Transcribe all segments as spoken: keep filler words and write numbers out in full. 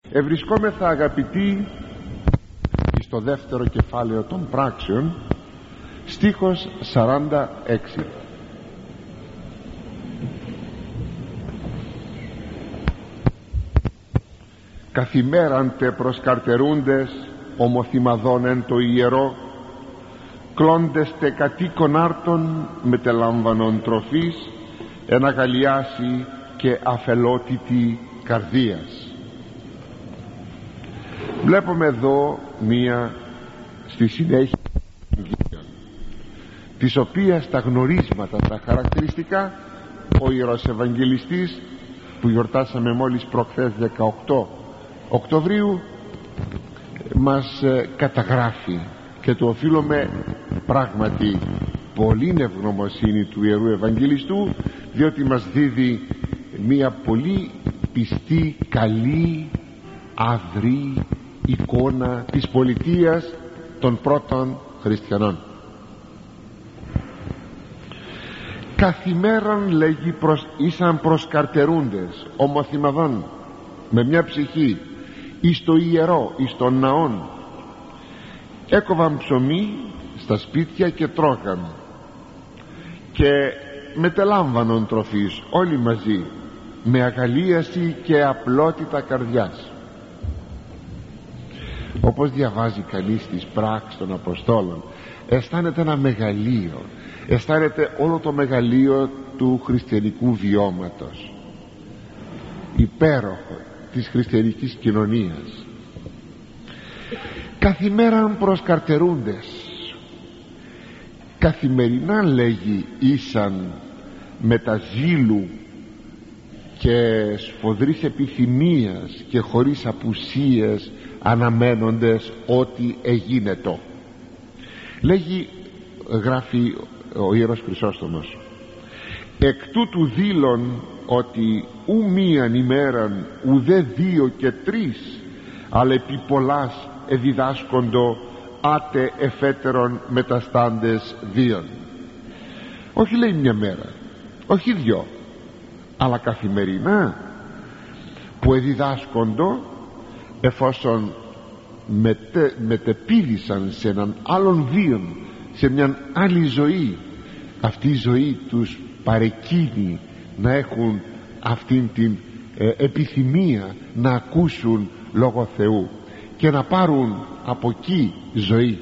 Ευρισκόμεθα, αγαπητοί, στο δεύτερο κεφάλαιο των πράξεων, στίχος σαράντα έξι. Καθημέραντε προσκαρτερούντες ομοθυμαδών εν το ιερό, κλώντεστε κατοίκον άρτων μετελάμβανον τροφής, εν αγαλιάσει και αφελότητη καρδίας. Βλέπουμε εδώ μία στη συνέχεια της οποίας τα γνωρίσματα, τα χαρακτηριστικά, ο Ιερός Ευαγγελιστής που γιορτάσαμε μόλις προχθές δεκαοκτώ Οκτωβρίου μας καταγράφει, και το οφείλουμε πράγματι πολύ ευγνωμοσύνη του Ιερού Ευαγγελιστού, διότι μας δίδει μία πολύ πιστή, καλή, αδρή εικόνα της πολιτείας των πρώτων χριστιανών. Καθημέραν, λέγει, προς, ήσαν προσκαρτερούντες ομοθυμαδών με μια ψυχή εις το ιερό, εις τον ναόν, έκοβαν ψωμί στα σπίτια και τρώγαν, και μετελάμβανον τροφής όλοι μαζί με αγαλίαση και απλότητα καρδιάς. Όπως διαβάζει κανείς τις πράξεις των Αποστόλων, αισθάνεται ένα μεγαλείο, αισθάνεται όλο το μεγαλείο του χριστιανικού βιώματος, υπέροχο της χριστιανικής κοινωνίας. Καθημέραν προσκαρτερούντες, καθημερινά, λέγει, ήσαν με τα ζήλου και σφοδρής επιθυμίας και χωρίς απουσίες αναμένοντες ότι εγίνετο. Λέγει, γράφει ο Ιερός Χρυσόστομος, εκ τούτου δήλων ότι ου μίαν ημέραν ουδέ δύο και τρεις, αλλά επί πολλάς εδιδάσκοντο άτε εφέτερον μεταστάντες βίων. Όχι, λέει, μια μέρα, όχι δυο, αλλά καθημερινά που εδιδάσκοντο, εφόσον μετε, μετεπίδησαν σε έναν άλλον βίον, σε μια άλλη ζωή. Αυτή η ζωή τους παρεκκίνει να έχουν αυτήν την ε, επιθυμία να ακούσουν λόγω Θεού και να πάρουν από εκεί ζωή.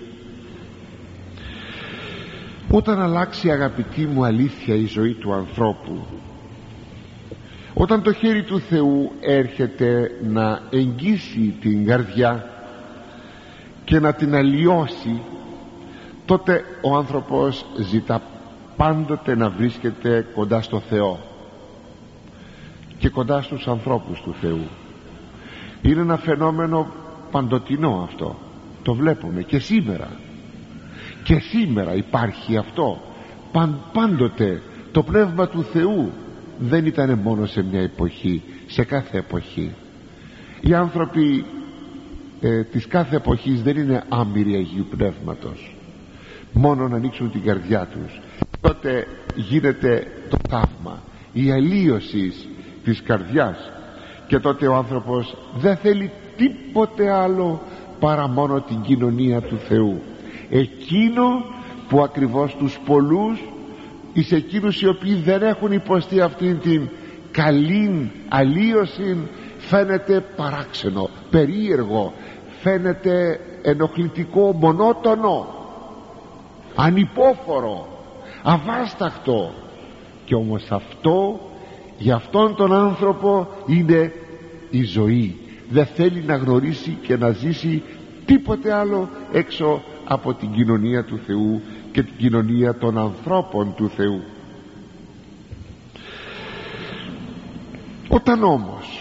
Όταν αλλάξει, αγαπητοί μου, αλήθεια η ζωή του ανθρώπου, όταν το χέρι του Θεού έρχεται να εγγύσει την καρδιά και να την αλλοιώσει, τότε ο άνθρωπος ζητά πάντοτε να βρίσκεται κοντά στο Θεό και κοντά στους ανθρώπους του Θεού. Είναι ένα φαινόμενο παντοτινό αυτό, το βλέπουμε και σήμερα. Και σήμερα υπάρχει αυτό. Παν, πάντοτε το Πνεύμα του Θεού δεν ήταν μόνο σε μια εποχή, σε κάθε εποχή. Οι άνθρωποι ε, της κάθε εποχής δεν είναι άμυροι Αγίου Πνεύματος. Μόνο να ανοίξουν την καρδιά τους, τότε γίνεται το θαύμα, η αλλίωση της καρδιάς, και τότε ο άνθρωπος δεν θέλει τίποτε άλλο παρά μόνο την κοινωνία του Θεού, εκείνο που ακριβώς τους πολλούς, εις εκείνους οι οποίοι δεν έχουν υποστεί αυτήν την καλή αλλίωση, φαίνεται παράξενο, περίεργο, φαίνεται ενοχλητικό, μονότονο, ανυπόφορο, αβάσταχτο. Και όμως αυτό, για αυτόν τον άνθρωπο, είναι η ζωή. Δεν θέλει να γνωρίσει και να ζήσει τίποτε άλλο έξω από την κοινωνία του Θεού και την κοινωνία των ανθρώπων του Θεού. Όταν όμως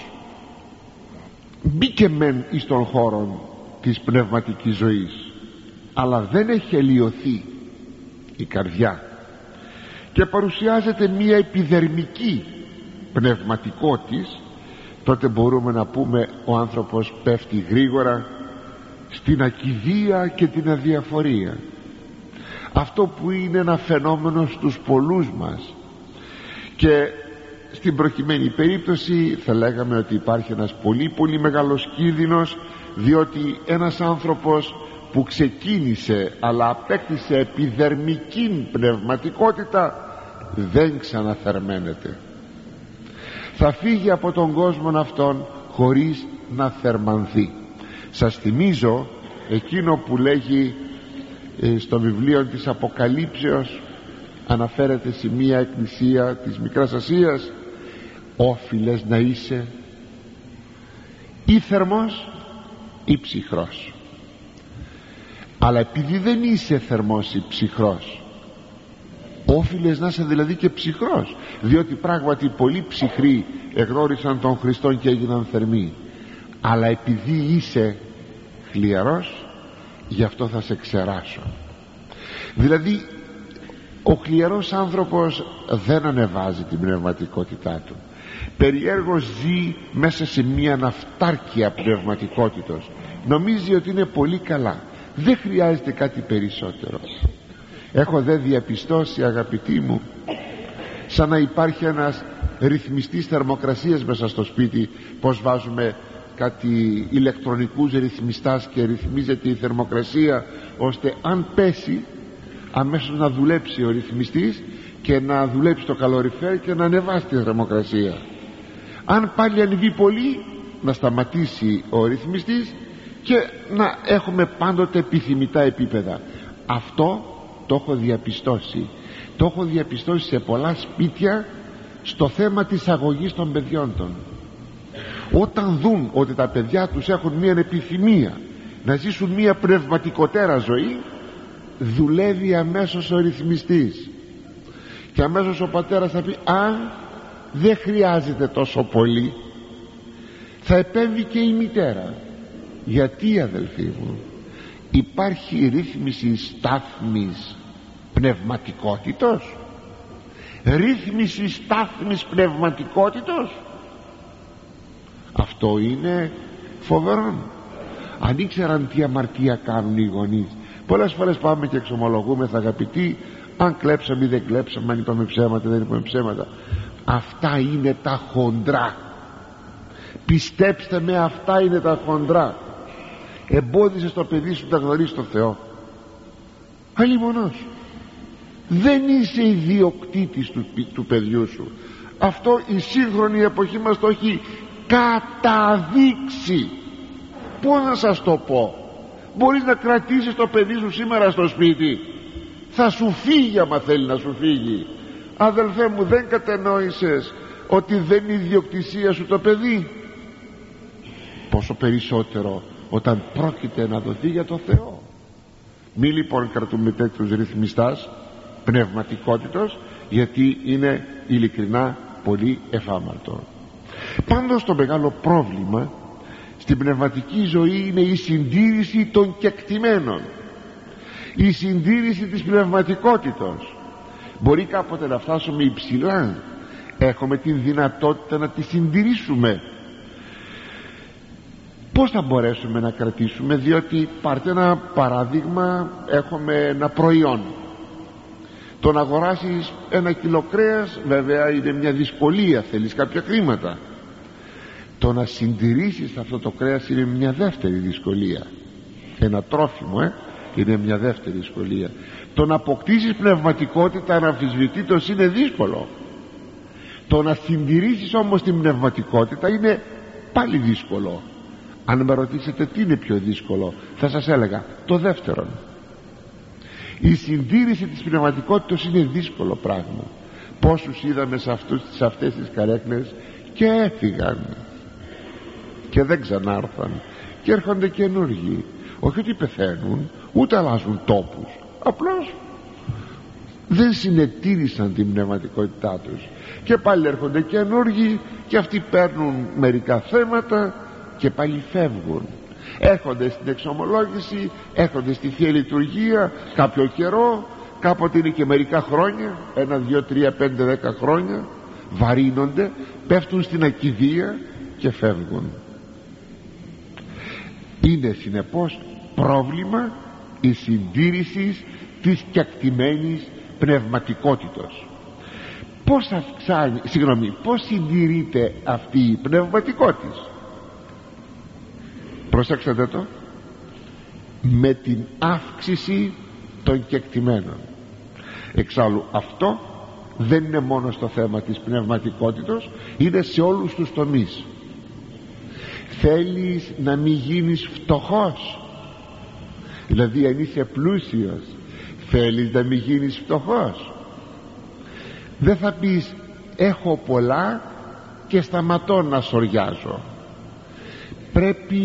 μπήκε μεν εις τον χώρο της πνευματικής ζωής, αλλά δεν έχει αλλοιωθεί η καρδιά και παρουσιάζεται μία επιδερμική πνευματικό της, τότε μπορούμε να πούμε ο άνθρωπος πέφτει γρήγορα στην ακηδία και την αδιαφορία. Αυτό που είναι ένα φαινόμενο στους πολλούς μας, και στην προκειμένη περίπτωση θα λέγαμε ότι υπάρχει ένας πολύ πολύ μεγάλος κίνδυνος, διότι ένας άνθρωπος που ξεκίνησε αλλά απέκτησε επιδερμική πνευματικότητα δεν ξαναθερμαίνεται. Θα φύγει από τον κόσμο αυτόν χωρίς να θερμανθεί. Σας θυμίζω εκείνο που λέγει ε, στο βιβλίο της Αποκαλύψεως, αναφέρεται σε μία εκκλησία της Μικράς Ασίας: όφιλες να είσαι ή θερμός ή ψυχρός. Αλλά επειδή δεν είσαι θερμός ή ψυχρός, όφιλες να είσαι δηλαδή και ψυχρός, διότι πράγματι πολλοί ψυχροί εγνώρισαν τον Χριστόν και έγιναν θερμοί. Αλλά επειδή είσαι χλιαρός, γι' αυτό θα σε ξεράσω. Δηλαδή ο χλιαρός άνθρωπος δεν ανεβάζει την πνευματικότητά του, περιέργως ζει μέσα σε μια ναυτάρκεια πνευματικότητος, νομίζει ότι είναι πολύ καλά, δεν χρειάζεται κάτι περισσότερο. Έχω δε διαπιστώσει, αγαπητοί μου, σαν να υπάρχει ένας ρυθμιστής θερμοκρασίας μέσα στο σπίτι, πως βάζουμε κάτι ηλεκτρονικούς ρυθμιστάς και ρυθμίζεται η θερμοκρασία, ώστε αν πέσει αμέσως να δουλέψει ο ρυθμιστής και να δουλέψει το καλοριφέρ και να ανεβάσει τη θερμοκρασία. Αν πάλι ανεβεί πολύ, να σταματήσει ο ρυθμιστής και να έχουμε πάντοτε επιθυμητά επίπεδα. Αυτό το έχω διαπιστώσει το έχω διαπιστώσει σε πολλά σπίτια στο θέμα της αγωγής των παιδιών των. Όταν δουν ότι τα παιδιά τους έχουν μια επιθυμία να ζήσουν μια πνευματικότερα ζωή, δουλεύει αμέσως ο ρυθμιστής και αμέσως ο πατέρας θα πει: α, δεν χρειάζεται τόσο πολύ. Θα επέμβει και η μητέρα. Γιατί, αδελφοί μου, υπάρχει ρύθμιση στάθμης πνευματικότητος, ρύθμιση στάθμης πνευματικότητος. Αυτό είναι φοβερό. Αν ήξεραν τι αμαρτία κάνουν οι γονείς. Πολλές φορές πάμε και εξομολογούμεθα, αγαπητοί, αν κλέψαμε ή δεν κλέψαμε, αν είπαμε ψέματα ή δεν είπαμε ψέματα. Αυτά είναι τα χοντρά. Πιστέψτε με, αυτά είναι τα χοντρά. Εμπόδισε το παιδί σου να γνωρίσει τον Θεό. Αλλήμονος. Δεν είσαι ιδιοκτήτης του, του παιδιού σου. Αυτό η σύγχρονη εποχή μας το έχει καταδείξει. Πώς να σας το πω? Μπορείς να κρατήσεις το παιδί σου σήμερα στο σπίτι, θα σου φύγει άμα θέλει να σου φύγει. Αδελφέ μου, δεν κατενόησες ότι δεν είναι ιδιοκτησία σου το παιδί? Πόσο περισσότερο όταν πρόκειται να δοθεί για το Θεό. Μη λοιπόν κρατούμε τέτοιους ρυθμιστάς πνευματικότητος, γιατί είναι ειλικρινά πολύ εφάμαρτο. Πάντως το μεγάλο πρόβλημα στην πνευματική ζωή είναι η συντήρηση των κεκτημένων, η συντήρηση της πνευματικότητος. Μπορεί κάποτε να φτάσουμε υψηλά, έχουμε την δυνατότητα να τη συντηρήσουμε. Πώς θα μπορέσουμε να κρατήσουμε? Διότι πάρτε ένα παράδειγμα, έχουμε ένα προϊόν. Το να αγοράσεις ένα κιλό κρέας βέβαια είναι μια δυσκολία, θέλεις κάποια χρήματα. Το να συντηρήσεις αυτό το κρέας είναι μια δεύτερη δυσκολία. Ένα τρόφιμο ε, είναι μια δεύτερη δυσκολία. Το να αποκτήσεις πνευματικότητα αναμφισβητήτως είναι δύσκολο. Το να συντηρήσεις όμως την πνευματικότητα είναι πάλι δύσκολο. Αν με ρωτήσετε τι είναι πιο δύσκολο, θα σας έλεγα το δεύτερο. Η συντήρηση της πνευματικότητας είναι δύσκολο πράγμα. Πόσους είδαμε σε, αυτούς, σε αυτές τις καρέκλες και έφυγαν και δεν ξανάρθαν και έρχονται καινούργοι. Όχι ότι πεθαίνουν, ούτε αλλάζουν τόπους, απλώς δεν συνετήρησαν την πνευματικότητά τους και πάλι έρχονται καινούργοι και αυτοί παίρνουν μερικά θέματα και πάλι φεύγουν. Έρχονται στην εξομολόγηση, έρχονται στη Θεία Λειτουργία κάποιο καιρό, κάποτε είναι και μερικά χρόνια, ένα, δύο, τρία, πέντε, δέκα χρόνια, βαρύνονται, πέφτουν στην ακηδία και φεύγουν. Είναι συνεπώς πρόβλημα η συντήρηση της κεκτημένης πνευματικότητος. Πώς αυξάνει, συγγνώμη, πώς συντηρείται αυτή η πνευματικότης? Προσέξτε το, με την αύξηση των κεκτημένων. Εξάλλου αυτό δεν είναι μόνο στο θέμα της πνευματικότητος, είναι σε όλους τους τομείς. Θέλεις να μην γίνεις φτωχός? Δηλαδή αν είσαι πλούσιος, θέλεις να μην γίνεις φτωχός? Δεν θα πεις έχω πολλά και σταματώ να σοριάζω. Πρέπει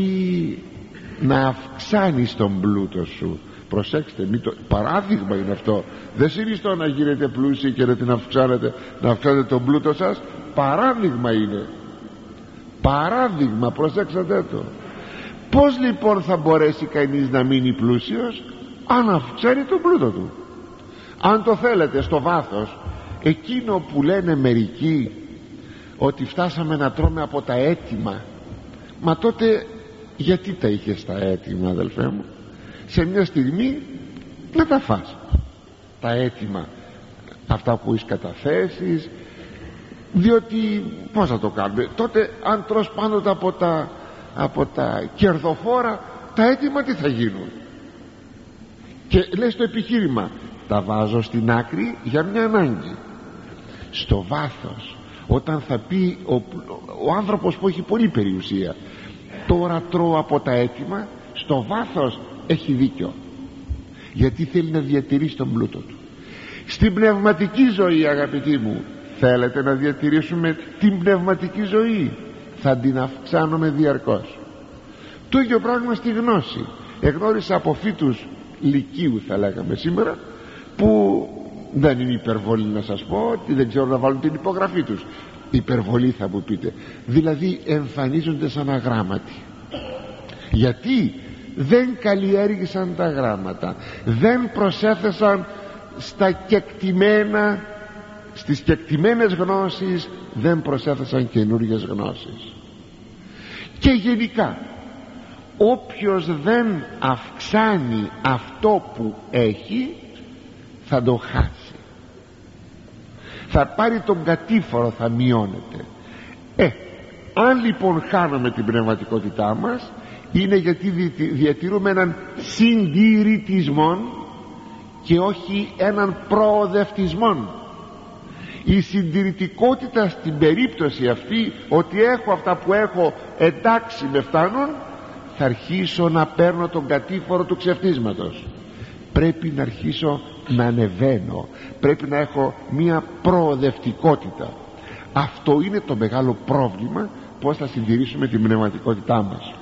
να αυξάνεις τον πλούτο σου. Προσέξτε, μη το... παράδειγμα είναι αυτό. Δεν συνιστώ να γίνετε πλούσιοι και να την αυξάνετε, να αυξάνετε τον πλούτο σας. Παράδειγμα είναι. Παράδειγμα, προσέξτε το. Πώς λοιπόν θα μπορέσει κανείς να μείνει πλούσιος? Αν αυξάνει τον πλούτο του. Αν το θέλετε στο βάθος, εκείνο που λένε μερικοί ότι φτάσαμε να τρώμε από τα έτοιμα, μα τότε γιατί τα είχες τα έτοιμα, αδελφέ μου? Σε μια στιγμή να τα φας τα έτοιμα, αυτά που έχεις καταθέσεις, διότι πώς θα το κάνουμε τότε? Αν τρως πάνω από τα, από τα κερδοφόρα, τα έτοιμα τι θα γίνουν? Και λες το επιχείρημα, τα βάζω στην άκρη για μια ανάγκη. Στο βάθος, όταν θα πει ο, ο άνθρωπος που έχει πολύ περιουσία, τώρα τρώω από τα έτοιμα, στο βάθος έχει δίκιο, γιατί θέλει να διατηρήσει τον πλούτο του. Στην πνευματική ζωή, αγαπητοί μου, θέλετε να διατηρήσουμε την πνευματική ζωή? Θα την αυξάνουμε διαρκώς. Το ίδιο πράγμα στη γνώση. Εγνώρισα από φύτους λυκείου, θα λέγαμε σήμερα, που δεν είναι υπερβολή να σας πω ότι δεν ξέρουν να βάλουν την υπογραφή τους. Υπερβολή θα μου πείτε, δηλαδή εμφανίζονται σαν αγράμματοι. Γιατί δεν καλλιέργησαν τα γράμματα, δεν προσέθεσαν στα κεκτημένα, στις κεκτημένες γνώσεις, δεν προσέθεσαν καινούργιες γνώσεις. Και γενικά όποιος δεν αυξάνει αυτό που έχει, θα το χάσει, θα πάρει τον κατήφορο, θα μειώνεται. Ε, αν λοιπόν χάνουμε την πνευματικότητά μας, είναι γιατί διατηρούμε έναν συντηρητισμό και όχι έναν προοδευτισμό. Η συντηρητικότητα στην περίπτωση αυτή, ότι έχω αυτά που έχω, εντάξει με φτάνουν, θα αρχίσω να παίρνω τον κατήφορο του ξεφτίσματος. Πρέπει να αρχίσω να ανεβαίνω, πρέπει να έχω μία προοδευτικότητα. Αυτό είναι το μεγάλο πρόβλημα, πώς θα συντηρήσουμε την πνευματικότητά μας.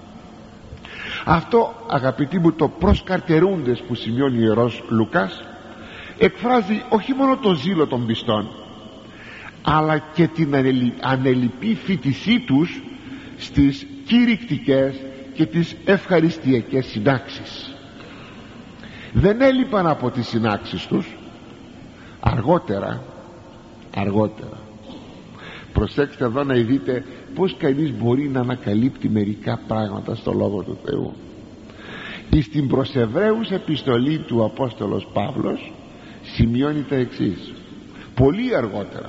Αυτό, αγαπητοί μου, το προσκαρτερούντες που σημειώνει ο Ιερός Λουκάς, εκφράζει όχι μόνο το ζήλο των πιστών, αλλά και την ανελιπή φοιτησή τους στις κηρυκτικές και τις ευχαριστιακές συνάξεις. Δεν έλειπαν από τις συνάξεις τους. Αργότερα αργότερα προσέξτε εδώ να δείτε πως κανείς μπορεί να ανακαλύπτει μερικά πράγματα στο Λόγο του Θεού. Εις την προς Εβραίους επιστολή του Απόστολος Παύλος σημειώνει τα εξής, πολύ αργότερα: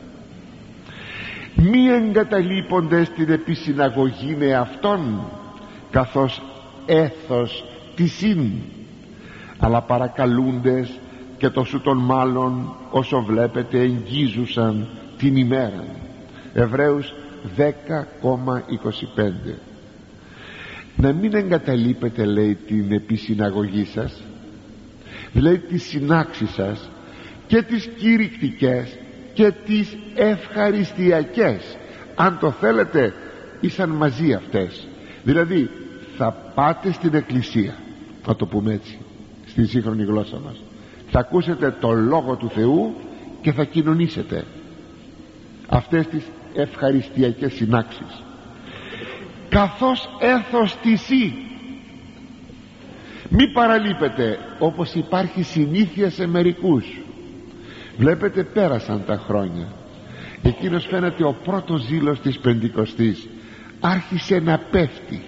μη εγκαταλείποντες την επισυναγωγήν εαυτών, καθώς έθος τισίν, αλλά παρακαλούντες και το σου των μάλλον όσο βλέπετε εγγίζουσαν την ημέρα. Εβραίους δέκα είκοσι πέντε. Να μην εγκαταλείπετε, λέει, την επισυναγωγή σας, δηλαδή τις συνάξεις σας και τις κηρυκτικές και τις ευχαριστιακές. Αν το θέλετε ήσαν μαζί αυτές, δηλαδή θα πάτε στην εκκλησία, να το πούμε έτσι στη σύγχρονη γλώσσα μας, θα ακούσετε το Λόγο του Θεού και θα κοινωνήσετε αυτές τις ευχαριστιακές συνάξεις, καθώς έθος τισί. Μη παραλείπετε, όπως υπάρχει συνήθεια σε μερικούς. Βλέπετε, πέρασαν τα χρόνια, εκείνος φαίνεται ο πρώτος ζήλος της Πεντηκοστής άρχισε να πέφτει,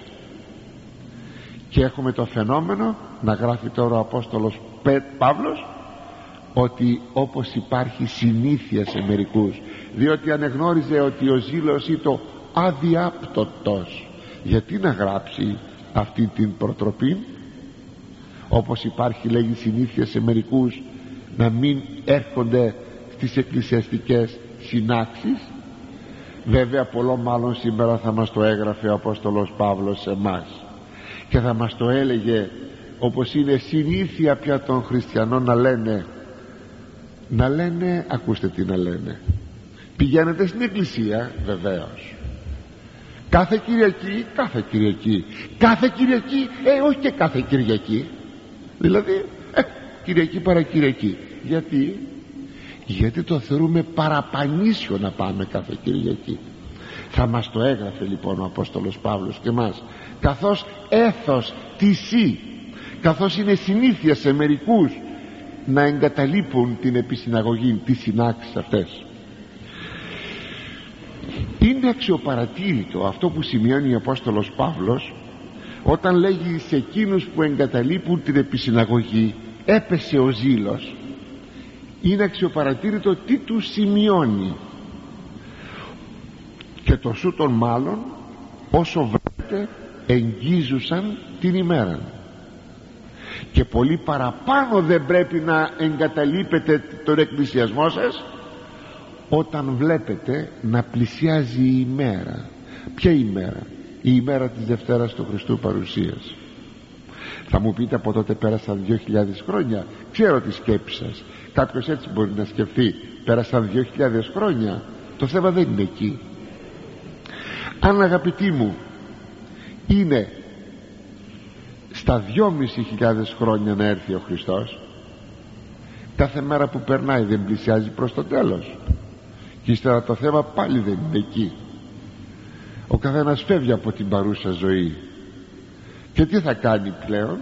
και έχουμε το φαινόμενο να γράφει τώρα ο Απόστολος Παύλος ότι όπως υπάρχει συνήθεια σε μερικούς, διότι ανεγνώριζε ότι ο ζήλος ήταν αδιάπτωτος, γιατί να γράψει αυτή την προτροπή? Όπως υπάρχει, λέγει, συνήθεια σε μερικούς να μην έρχονται στις εκκλησιαστικές συνάξεις, βέβαια πολλό μάλλον σήμερα θα μας το έγραφε ο Απόστολος Παύλος σε εμάς και θα μας το έλεγε, όπως είναι συνήθεια πια των χριστιανών να λένε να λένε ακούστε τι να λένε, πηγαίνετε στην εκκλησία, βεβαίως, κάθε Κυριακή, κάθε Κυριακή, κάθε Κυριακή, ε όχι και κάθε Κυριακή, δηλαδή ε, Κυριακή παρά Κυριακή. Γιατί? Γιατί το θεωρούμε παραπανήσιο να πάμε κάθε Κυριακή. Θα μας το έγραφε λοιπόν ο Απόστολος Παύλος και μας, καθώς έθος τυσί, καθώς είναι συνήθεια σε μερικούς να εγκαταλείπουν την επισυναγωγή, τις συνάξεις αυτές. Είναι αξιοπαρατήρητο αυτό που σημειώνει ο Απόστολος Παύλος όταν λέγει σε εκείνους που εγκαταλείπουν την επισυναγωγή έπεσε ο ζήλος. Είναι αξιοπαρατήρητο τι του σημειώνει, και το σούτον μάλλον όσο βρέτε εγγίζουσαν την ημέρα, και πολύ παραπάνω δεν πρέπει να εγκαταλείπετε τον εκκλησιασμό σας όταν βλέπετε να πλησιάζει η ημέρα. Ποια ημέρα? Η ημέρα της Δευτέρας του Χριστού παρουσίας. Θα μου πείτε, από τότε πέρασαν δύο χιλιάδες χρόνια. Ξέρω τη σκέψη σας. Κάποιος έτσι μπορεί να σκεφτεί, πέρασαν δύο χιλιάδες χρόνια. Το θέμα δεν είναι εκεί. Αν, αγαπητοί μου, είναι στα δυόμισι χιλιάδες χρόνια να έρθει ο Χριστός, κάθε μέρα που περνάει δεν πλησιάζει προς το τέλος, και ύστερα το θέμα πάλι δεν είναι εκεί. Ο καθένας φεύγει από την παρούσα ζωή, και τι θα κάνει πλέον?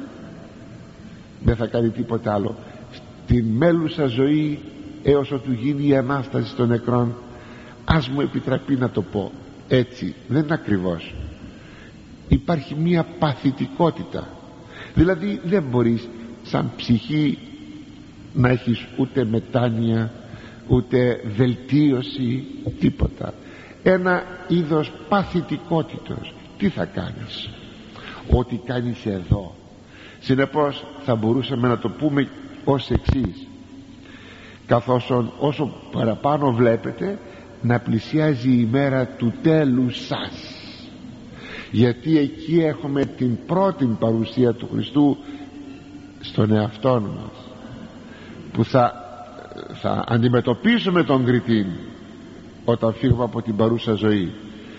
Δεν θα κάνει τίποτα άλλο. Στην μέλουσα ζωή έως ότου γίνει η Ανάσταση των νεκρών, ας μου επιτραπεί να το πω έτσι, δεν είναι ακριβώς, υπάρχει μία παθητικότητα. Δηλαδή δεν μπορείς σαν ψυχή να έχεις ούτε μετάνοια, ούτε βελτίωση, τίποτα. Ένα είδος παθητικότητος. Τι θα κάνεις? Ό,τι κάνεις εδώ. Συνεπώς θα μπορούσαμε να το πούμε ως εξής, καθώς όσο παραπάνω βλέπετε να πλησιάζει η ημέρα του τέλους σας, γιατί εκεί έχουμε την πρώτη παρουσία του Χριστού στον εαυτό μας, που θα, θα αντιμετωπίσουμε τον κριτήν όταν φύγουμε από την παρούσα ζωή.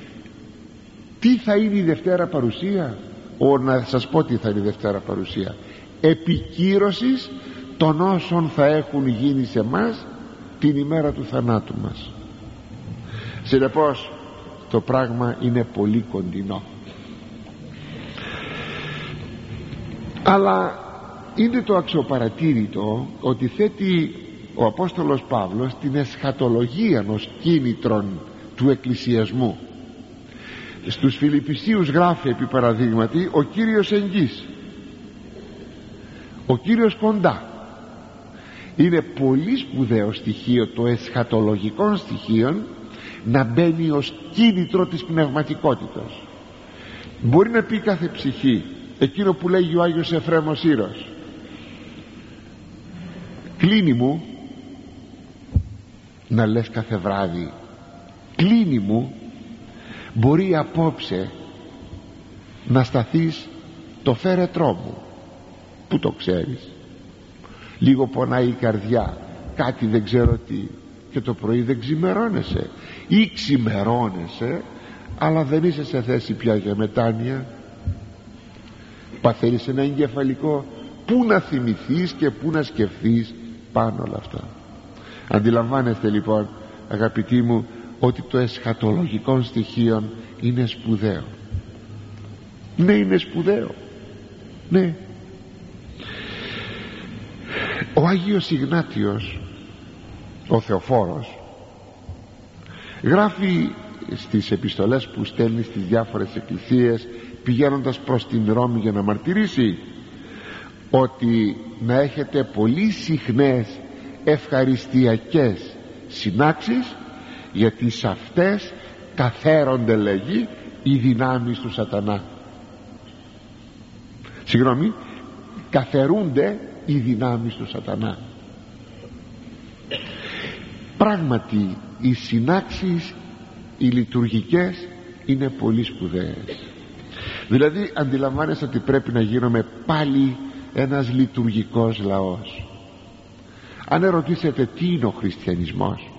Τι θα είναι η Δευτέρα παρουσία? Ο, να σας πω τι θα είναι η Δευτέρα παρουσία: επικύρωσης των όσων θα έχουν γίνει σε μας την ημέρα του θανάτου μας. Συνεπώς το πράγμα είναι πολύ κοντινό, αλλά είναι το αξιοπαρατήρητο ότι θέτει ο Απόστολος Παύλος την εσχατολογία ως κίνητρον του εκκλησιασμού. Στους Φιλιππισίους γράφει, επί παραδείγματι, ο Κύριος εγγύς, ο Κύριος κοντά. Είναι πολύ σπουδαίο στοιχείο το εσχατολογικό στοιχείο να μπαίνει ως κίνητρο της πνευματικότητας. Μπορεί να πει κάθε ψυχή εκείνο που λέγει ο Άγιος Εφραίμος Ήρος: κλίνη μου, να λες κάθε βράδυ κλίνη μου, μπορεί απόψε να σταθείς το φέρετρό μου. Πού το ξέρεις? Λίγο πονάει η καρδιά, κάτι δεν ξέρω τι, και το πρωί δεν ξημερώνεσαι, ή ξημερώνεσαι αλλά δεν είσαι σε θέση πια για μετάνοια. Παθαίνεις ένα εγκεφαλικό, πού να θυμηθείς και πού να σκεφτείς πάνω όλα αυτά. Αντιλαμβάνεστε λοιπόν, αγαπητοί μου, ότι το εσχατολογικό στοιχείο είναι σπουδαίο. Ναι, είναι σπουδαίο. Ναι. Ο Άγιος Ιγνάτιος, ο Θεοφόρος, γράφει στις επιστολές που στέλνει στις διάφορες εκκλησίες πηγαίνοντας προς την Ρώμη για να μαρτυρήσει, ότι να έχετε πολύ συχνές ευχαριστιακές συνάξεις, γιατί σε αυτές καθαίρονται, λέγει, οι δυνάμεις του σατανά. Συγγνώμη, καθαιρούνται οι δυνάμεις του σατανά. Πράγματι οι συνάξεις, οι λειτουργικές, είναι πολύ σπουδαίες. Δηλαδή αντιλαμβάνεσαι ότι πρέπει να γίνουμε πάλι ένας λειτουργικός λαός. Αν ερωτήσετε τι είναι ο χριστιανισμός,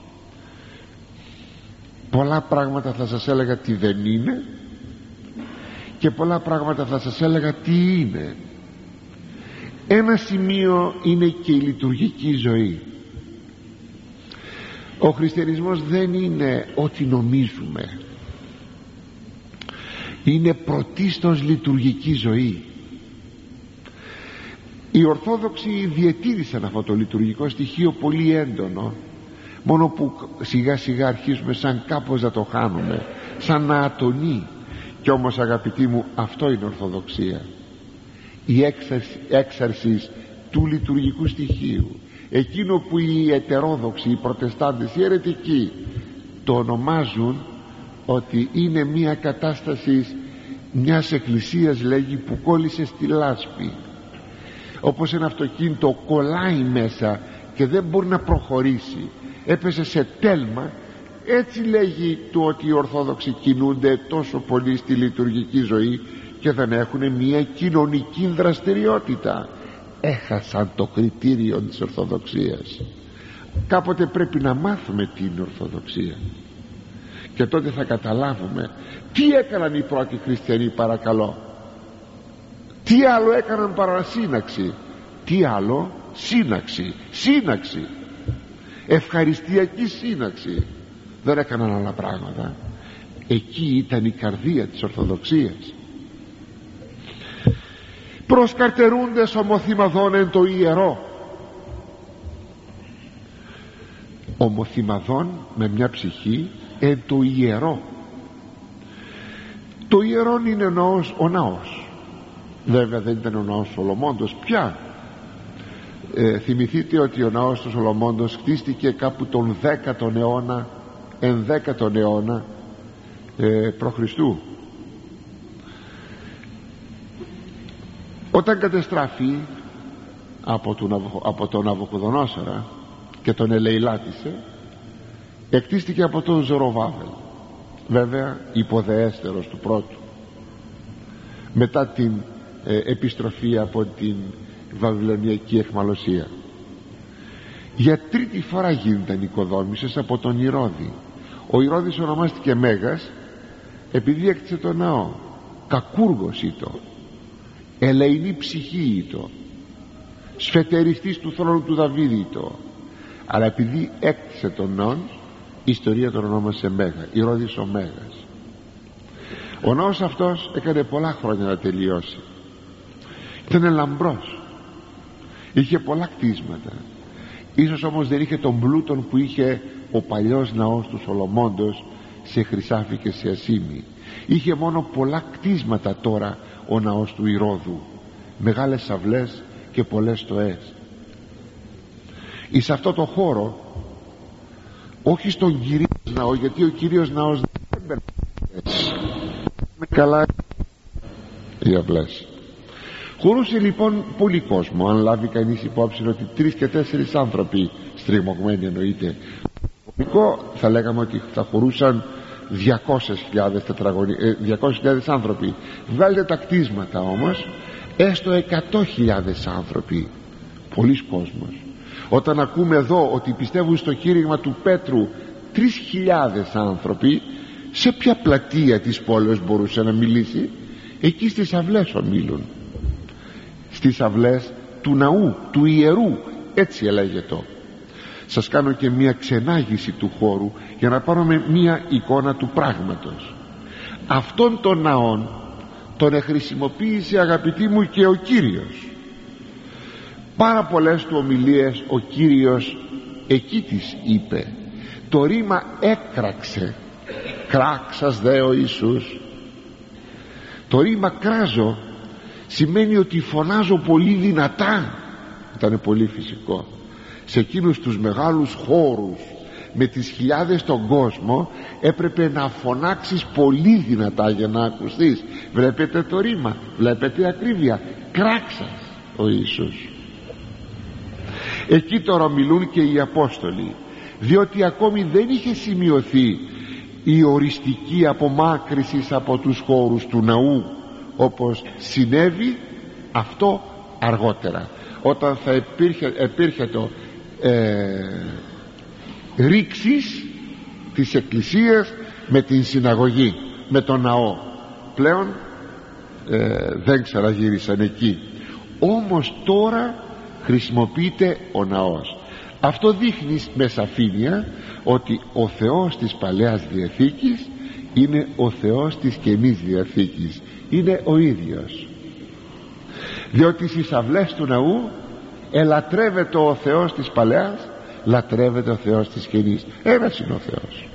πολλά πράγματα θα σας έλεγα τι δεν είναι και πολλά πράγματα θα σας έλεγα τι είναι. Ένα σημείο είναι και η λειτουργική ζωή. Ο χριστιανισμός δεν είναι ό,τι νομίζουμε. Είναι πρωτίστως λειτουργική ζωή. Οι Ορθόδοξοι διατήρησαν αυτό το λειτουργικό στοιχείο πολύ έντονο, μόνο που σιγά σιγά αρχίζουμε σαν κάπως να το χάνουμε, σαν να ατονεί. Κι όμως, αγαπητοί μου, αυτό είναι Ορθοδοξία, η έξαρση, έξαρση του λειτουργικού στοιχείου, εκείνο που οι ετερόδοξοι, οι προτεστάντες, οι αιρετικοί το ονομάζουν ότι είναι μια κατάσταση μιας εκκλησίας, λέγει, που κόλλησε στη λάσπη. Όπως ένα αυτοκίνητο κολλάει μέσα και δεν μπορεί να προχωρήσει, έπεσε σε τέλμα, έτσι λέγει το ότι οι Ορθόδοξοι κινούνται τόσο πολύ στη λειτουργική ζωή και δεν έχουν μια κοινωνική δραστηριότητα. Έχασαν το κριτήριο της Ορθοδοξίας. Κάποτε πρέπει να μάθουμε τι είναι Ορθοδοξία και τότε θα καταλάβουμε τι έκαναν οι πρώτοι χριστιανοί, παρακαλώ. Τι άλλο έκαναν παρά σύναξη? Τι άλλο? Σύναξη. Σύναξη. Ευχαριστιακή σύναξη. Δεν έκαναν άλλα πράγματα. Εκεί ήταν η καρδία της Ορθοδοξίας. Προσκαρτερούντες ομοθυμαδών εν το ιερό. Ομοθυμαδών με μια ψυχή εν το ιερό. Το ιερό είναι ο ναός, ο ναός. Βέβαια δεν ήταν ο ναός Σολομώντος πια. ε, θυμηθείτε ότι ο ναός του Σολομώντος χτίστηκε κάπου τον δέκατον αιώνα, ενδέκατον αιώνα ε, π.Χ. Όταν κατεστράφη από τον, από τον Ναβουκοδονόσορα και τον ελεηλάτησε, εκτίστηκε από τον Ζωροβάβελ, βέβαια υποδεέστερος του πρώτου, μετά την ε, επιστροφή από την Βαβυλωνιακή εχμαλωσία. Για τρίτη φορά γίνονταν οικοδόμησες από τον Ηρώδη. Ο Ηρώδης ονομάστηκε Μέγας επειδή έκτισε το ναό. Κακούργος ήτο, ελεηνή ψυχή ήτο, σφετεριστής του θρόνου του Δαβίδ ήτο, αλλά επειδή έκτισε τον ναό, η ιστορία τον ονόμασε Μέγα, Ηρώδης ο Μέγας. Ο ναός αυτός έκανε πολλά χρόνια να τελειώσει. Ήταν λαμπρός, είχε πολλά κτίσματα, ίσως όμως δεν είχε τον πλούτον που είχε ο παλιός ναός του Σολομώντος σε χρυσάφι και σε ασήμι. Είχε μόνο πολλά κτίσματα τώρα ο ναός του Ηρώδου, μεγάλες αυλές και πολλές στοές. Εις αυτό το χώρο, όχι στον Κυρίως ναό, γιατί ο Κυρίως ναός δεν μπαίνει καλά οι αυλές. Χωρούσε λοιπόν πολύ κόσμο, αν λάβει κανείς υπόψη ότι τρεις και τέσσερις άνθρωποι στριμωγμένοι, εννοείται, θα λέγαμε ότι θα χωρούσαν διακόσιες χιλιάδες άνθρωποι. Βγάλετε τα κτίσματα όμως, έστω εκατό χιλιάδες άνθρωποι, πολλοί κόσμος. Όταν ακούμε εδώ ότι πιστεύουν στο κήρυγμα του Πέτρου τρεις χιλιάδες άνθρωποι, σε ποια πλατεία της πόλης μπορούσε να μιλήσει? Εκεί στις αυλές ομίλουν, στις αυλές του ναού, του ιερού, έτσι ελέγεται. Σας κάνω και μια ξενάγηση του χώρου για να πάρουμε μια εικόνα του πράγματος. Αυτόν τον ναόν τον εχρησιμοποίησε, αγαπητοί μου, και ο Κύριος. Πάρα πολλές του ομιλίες ο Κύριος εκεί τις είπε. Το ρήμα έκραξε, κράξας δε ο Ιησούς. Το ρήμα κράζω σημαίνει ότι φωνάζω πολύ δυνατά. Ήταν πολύ φυσικό. σε εκείνους τους μεγάλους χώρους με τις χιλιάδες στον κόσμο, έπρεπε να φωνάξεις πολύ δυνατά για να ακουστείς. Βλέπετε το ρήμα, βλέπετε ακρίβεια, κράξας ο Ιησούς. Εκεί τώρα μιλούν και οι Απόστολοι, διότι ακόμη δεν είχε σημειωθεί η οριστική απομάκρυση από τους χώρους του ναού, όπως συνέβη αυτό αργότερα, όταν θα υπήρχε, υπήρχε το ε, ρήξης της Εκκλησίας με την συναγωγή, με τον ναό. Πλέον ε, δεν ξαναγύρισαν εκεί. Όμως τώρα χρησιμοποιείται ο ναός. Αυτό δείχνει με σαφήνεια ότι ο Θεός της Παλαιάς Διαθήκης είναι ο Θεός της Καινής Διαθήκης, είναι ο ίδιος, διότι στις αυλές του ναού ελατρεύεται ο Θεός της Παλαιάς, λατρεύεται ο Θεός της Καινής. Ένας είναι ο Θεός,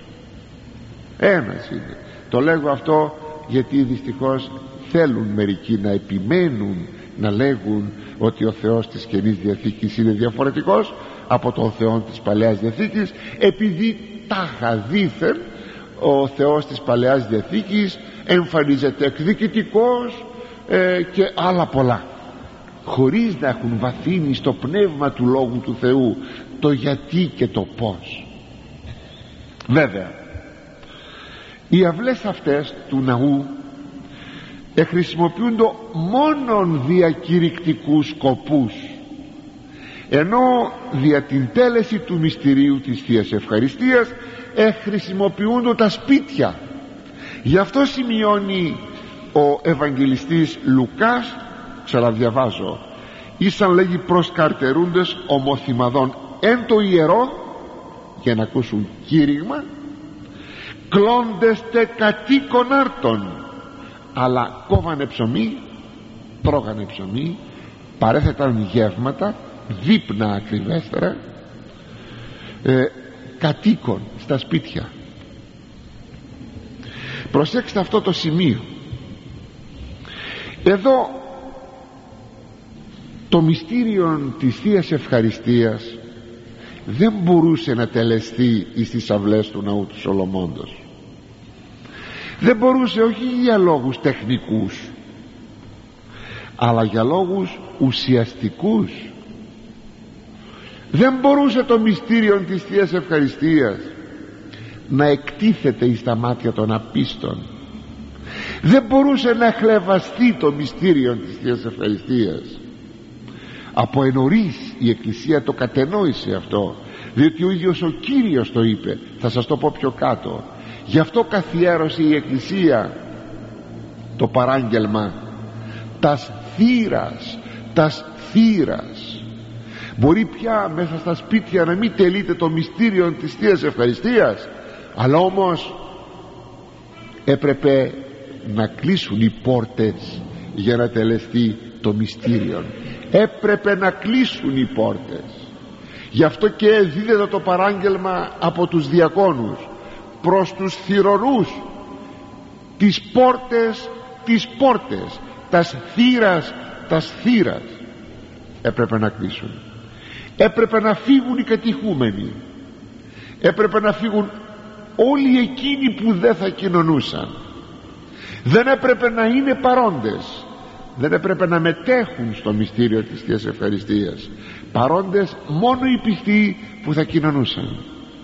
ένας είναι. Το λέγω αυτό γιατί δυστυχώς θέλουν μερικοί να επιμένουν να λέγουν ότι ο Θεός της Καινής Διαθήκης είναι διαφορετικός από τον Θεό της Παλαιάς Διαθήκης, επειδή τάχα δήθεν ο Θεός της Παλαιάς Διαθήκης εμφανίζεται εκδικητικός ε, και άλλα πολλά, χωρίς να έχουν βαθύνει στο πνεύμα του Λόγου του Θεού το γιατί και το πώς. Βέβαια οι αυλές αυτές του ναού εχρησιμοποιούνται μόνον διακηρυκτικούς σκοπούς, ενώ δια την τέλεση του μυστηρίου της Θείας Ευχαριστίας εχρησιμοποιούνται τα σπίτια. Γι' αυτό σημειώνει ο Ευαγγελιστής Λουκάς, ξαναδιαβάζω, ήσαν λέγει προσκαρτερούντες ομοθυμαδών εν το ιερό, για να ακούσουν κήρυγμα, κλώντες τε κατοίκον άρτων, αλλά κόβανε ψωμί, τρώγανε ψωμί, παρέθεταν γεύματα, δείπνα ακριβέστερα, ε, κατοίκων στα σπίτια. Προσέξτε αυτό το σημείο. Εδώ το μυστήριο της Θείας Ευχαριστίας δεν μπορούσε να τελεστεί στις αυλές του ναού του Σολομώντος. Δεν μπορούσε, όχι για λόγους τεχνικούς, αλλά για λόγους ουσιαστικούς. Δεν μπορούσε το μυστήριο της Θείας Ευχαριστίας να εκτίθεται εις τα μάτια των απίστων. Δεν μπορούσε να χλεβαστεί το μυστήριο της Θείας Ευχαριστίας. Από ενωρίς η Εκκλησία το κατενόησε αυτό, διότι ο ίδιος ο Κύριος το είπε. Θα σας το πω πιο κάτω. Γι' αυτό καθιέρωσε η Εκκλησία το παράγγελμα τας θύρας, τας θύρας. Μπορεί πια μέσα στα σπίτια να μην τελείται το μυστήριο της Θείας Ευχαριστίας, αλλά όμως έπρεπε να κλείσουν οι πόρτες για να τελεστεί το μυστήριο. Έπρεπε να κλείσουν οι πόρτες. Γι' αυτό και δίδεται το παράγγελμα από τους διακόνους προς τους θυρωρούς, τις πόρτες, τις πόρτες, τας θύρας, τας θύρας έπρεπε να κλείσουν. Έπρεπε να φύγουν οι κατηχούμενοι, έπρεπε να φύγουν όλοι εκείνοι που δεν θα κοινωνούσαν. Δεν έπρεπε να είναι παρόντες, δεν έπρεπε να μετέχουν στο μυστήριο της Θείας Ευχαριστίας. Παρόντες μόνο οι πιστοί που θα κοινωνούσαν.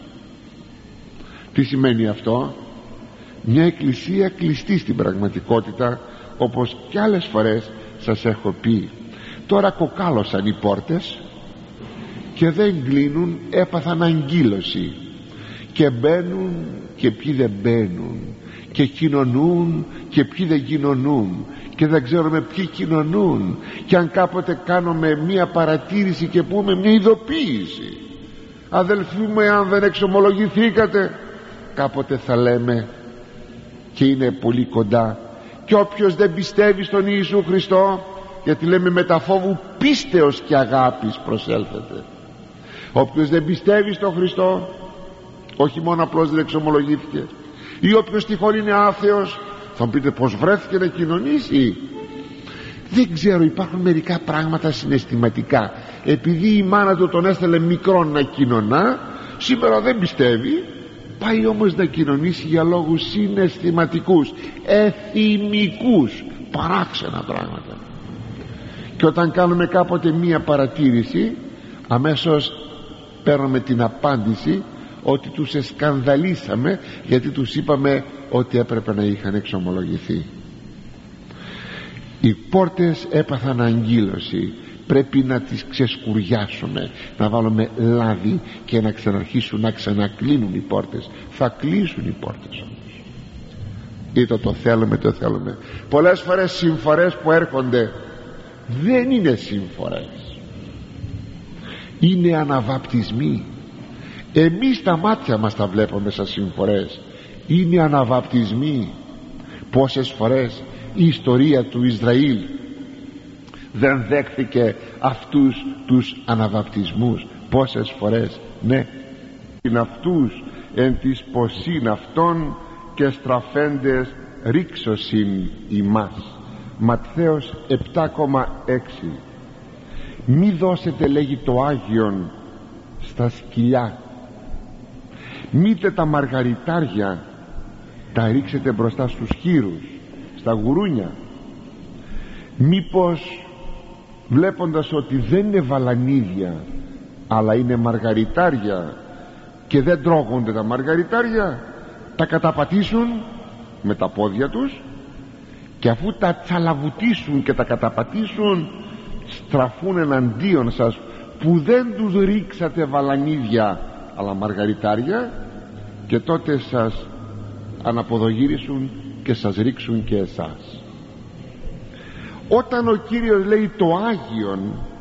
Τι σημαίνει αυτό? Μια εκκλησία κλειστή στην πραγματικότητα, όπως κι άλλες φορές σας έχω πει. Τώρα κοκάλωσαν οι πόρτες και δεν κλείνουν, έπαθαν αγκύλωση και μπαίνουν και ποιοι δεν μπαίνουν, και κοινωνούν και ποιοι δεν κοινωνούν, και δεν ξέρουμε ποιοι κοινωνούν. Και αν κάποτε κάνουμε μία παρατήρηση και πούμε μία ειδοποίηση, αδελφοί μου, αν δεν εξομολογηθήκατε, κάποτε θα λέμε, και είναι πολύ κοντά, και όποιος δεν πιστεύει στον Ιησού Χριστό, γιατί λέμε μετα φόβου πίστεως και αγάπης προσέλθετε, όποιος δεν πιστεύει στον Χριστό, όχι μόνο απλώς δεν εξομολογήθηκε, ή όποιος τυχόν είναι άθεος, θα μου πείτε πως βρέθηκε να κοινωνήσει. Δεν ξέρω, υπάρχουν μερικά πράγματα συναισθηματικά. επειδή η μάνα του τον έστελε μικρό να κοινωνά, σήμερα δεν πιστεύει, πάει όμως να κοινωνήσει για λόγους συναισθηματικούς, εθιμικούς, παράξενα πράγματα. Και όταν κάνουμε κάποτε μία παρατήρηση, αμέσως παίρνουμε την απάντηση ότι τους εσκανδαλίσαμε, γιατί τους είπαμε ότι έπρεπε να είχαν εξομολογηθεί. Οι πόρτες έπαθαν αγκύλωση, πρέπει να τις ξεσκουριάσουμε, να βάλουμε λάδι και να ξαναρχίσουν να ξανακλίνουν οι πόρτες. Θα κλείσουν οι πόρτες όμως, είτε το θέλουμε το θέλουμε. Πολλές φορές συμφορές που έρχονται δεν είναι συμφορές, είναι αναβαπτισμοί. Εμείς τα μάτια μας τα βλέπουμε σαν συμφορές, είναι αναβαπτισμοί. Πόσες φορές η ιστορία του Ισραήλ δεν δέχθηκε αυτούς τους αναβαπτισμούς, πόσες φορές, ναι, είναι αυτούς εν της ποσήν αυτών και στραφέντες ρίξωσιν ημάς. Ματθαίος επτά έξι. Μη δώσετε, λέγει, το Άγιον στα σκυλιά, μήτε τα μαργαριτάρια τα ρίξετε μπροστά στους χήρους, στα γουρούνια. Μήπως βλέποντας ότι δεν είναι βαλανίδια αλλά είναι μαργαριτάρια και δεν τρώγονται τα μαργαριτάρια, τα καταπατήσουν με τα πόδια τους, και αφού τα τσαλαβουτίσουν και τα καταπατήσουν, στραφούν εναντίον σας που δεν τους ρίξατε βαλανίδια αλλά μαργαριτάρια, και τότε σας αναποδογύρισουν και σας ρίξουν και εσάς. Όταν ο Κύριος λέει το Άγιον,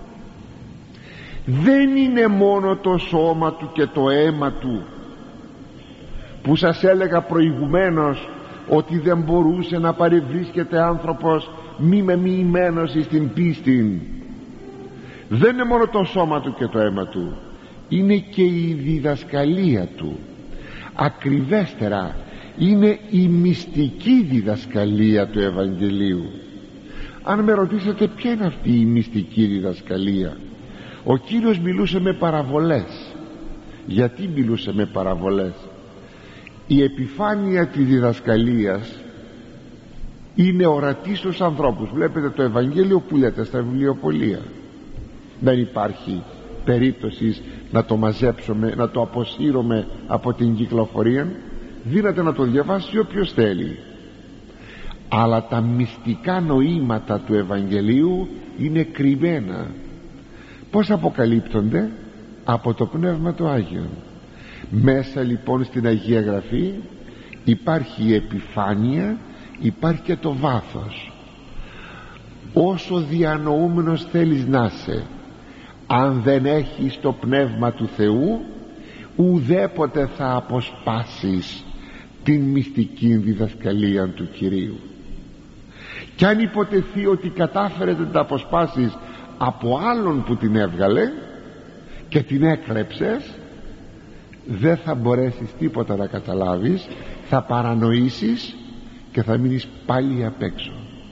δεν είναι μόνο το σώμα του και το αίμα του, που σας έλεγα προηγουμένως ότι δεν μπορούσε να παρευρίσκεται άνθρωπος μη μεμοιημένος στην πίστη. Δεν είναι μόνο το σώμα του και το αίμα του, είναι και η διδασκαλία του. Ακριβέστερα είναι η μυστική διδασκαλία του Ευαγγελίου. Αν με ρωτήσετε ποια είναι αυτή η μυστική διδασκαλία, ο Κύριος μιλούσε με παραβολές. Γιατί μιλούσε με παραβολές? Η επιφάνεια της διδασκαλίας είναι ορατή στους ανθρώπους. Βλέπετε το Ευαγγέλιο που λέτε στα βιβλιοπωλεία, δεν υπάρχει περίπτωση να το μαζέψουμε, να το αποσύρουμε από την κυκλοφορία. Δύναται να το διαβάσει όποιος θέλει, αλλά τα μυστικά νοήματα του Ευαγγελίου είναι κρυμμένα. Πώς αποκαλύπτονται? Από το Πνεύμα του Άγιον. Μέσα λοιπόν στην Αγία Γραφή υπάρχει η επιφάνεια, υπάρχει και το βάθος. Όσο διανοούμενος θέλεις να είσαι, αν δεν έχεις το Πνεύμα του Θεού, ουδέποτε θα αποσπάσεις την μυστική διδασκαλία του Κυρίου. Και αν υποτεθεί ότι κατάφερες να τα αποσπάσεις από άλλον που την έβγαλε και την έκλεψες, δεν θα μπορέσεις τίποτα να καταλάβεις, θα παρανοήσεις και θα μείνεις πάλι απ' έξω.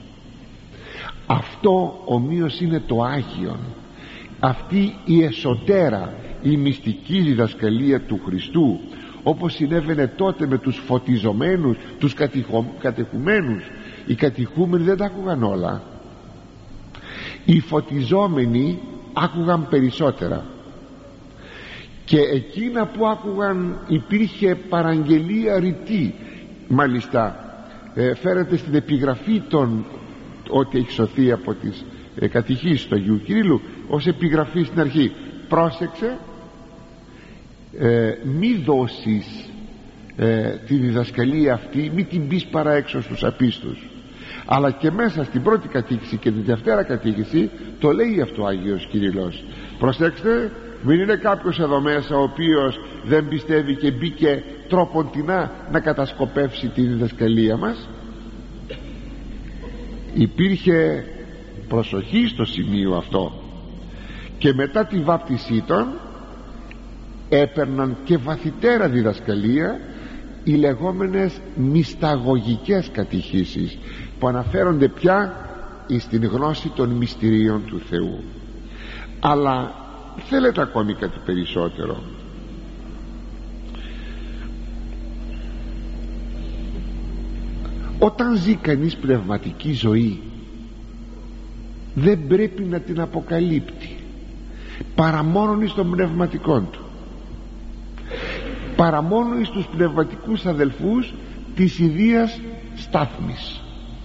Αυτό ομοίως είναι το Άγιον, αυτή η εσωτέρα, η μυστική διδασκαλία του Χριστού, όπως συνέβαινε τότε με τους φωτιζομένους, τους κατεχουμένους. Οι κατεχούμενοι δεν τα άκουγαν όλα, οι φωτιζόμενοι άκουγαν περισσότερα, και εκείνα που άκουγαν υπήρχε παραγγελία ρητή. Μάλιστα ε, φέρεται στην επιγραφή των ότι έχει σωθεί από τις ε, κατηχήσεις του Αγίου Κυρίλλου ως επιγραφή στην αρχή: πρόσεξε, ε, μη δώσεις ε, τη διδασκαλία αυτή, μη την πεις παρά έξω στους απίστους. Αλλά και μέσα στην πρώτη κατήχηση και την δευτέρα κατήχηση το λέει αυτό ο Άγιος Κυρиллός. Προσέξτε, μην είναι κάποιος εδώ μέσα ο οποίος δεν πιστεύει και μπήκε τρόποντινά να κατασκοπεύσει τη διδασκαλία μας. Υπήρχε προσοχή στο σημείο αυτό, και μετά τη βάπτισή των έπαιρναν και βαθυτέρα διδασκαλία, οι λεγόμενες μυσταγωγικές κατηχήσεις, που αναφέρονται πια στην γνώση των μυστηρίων του Θεού. Αλλά θέλετε ακόμη κάτι περισσότερο. Όταν ζει κανείς πνευματική ζωή, δεν πρέπει να την αποκαλύπτει παρά μόνον εις των πνευματικών του, παρά μόνον εις τους πνευματικούς αδελφούς της ιδίας στάθμης.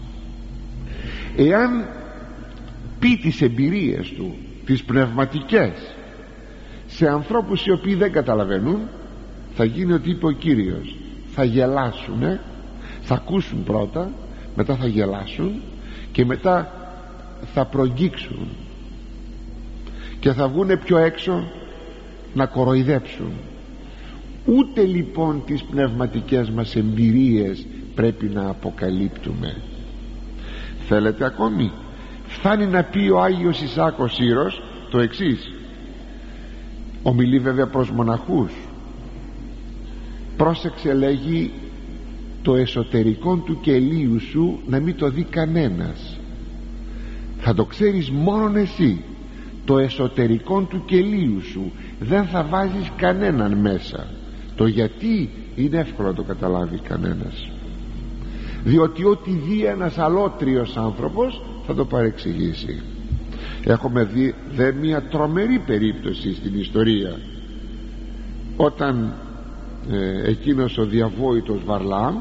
Εάν πει τις εμπειρίες του, τις πνευματικές, σε ανθρώπους οι οποίοι δεν καταλαβαίνουν, θα γίνει ότι είπε ο Κύριος, θα γελάσουνε, θα ακούσουν πρώτα, μετά θα γελάσουν και μετά θα προγγίξουν και θα βγούνε πιο έξω να κοροϊδέψουν. Ούτε λοιπόν τις πνευματικές μας εμπειρίες πρέπει να αποκαλύπτουμε. Θέλετε ακόμη? Φτάνει να πει ο Άγιος Ισάκος Σύρος το εξής. Ομιλεί βέβαια προς μοναχούς. Πρόσεξε, λέγει, το εσωτερικό του κελίου σου να μην το δει κανένας. Θα το ξέρεις μόνον εσύ. Το εσωτερικό του κελίου σου δεν θα βάζεις κανέναν μέσα. Το γιατί είναι εύκολο να το καταλάβει κανένας, διότι ό,τι δει ένας αλότριος άνθρωπος θα το παρεξηγήσει. Έχουμε δει δε μια τρομερή περίπτωση στην ιστορία, όταν ε, εκείνος ο διαβόητος Βαρλάμ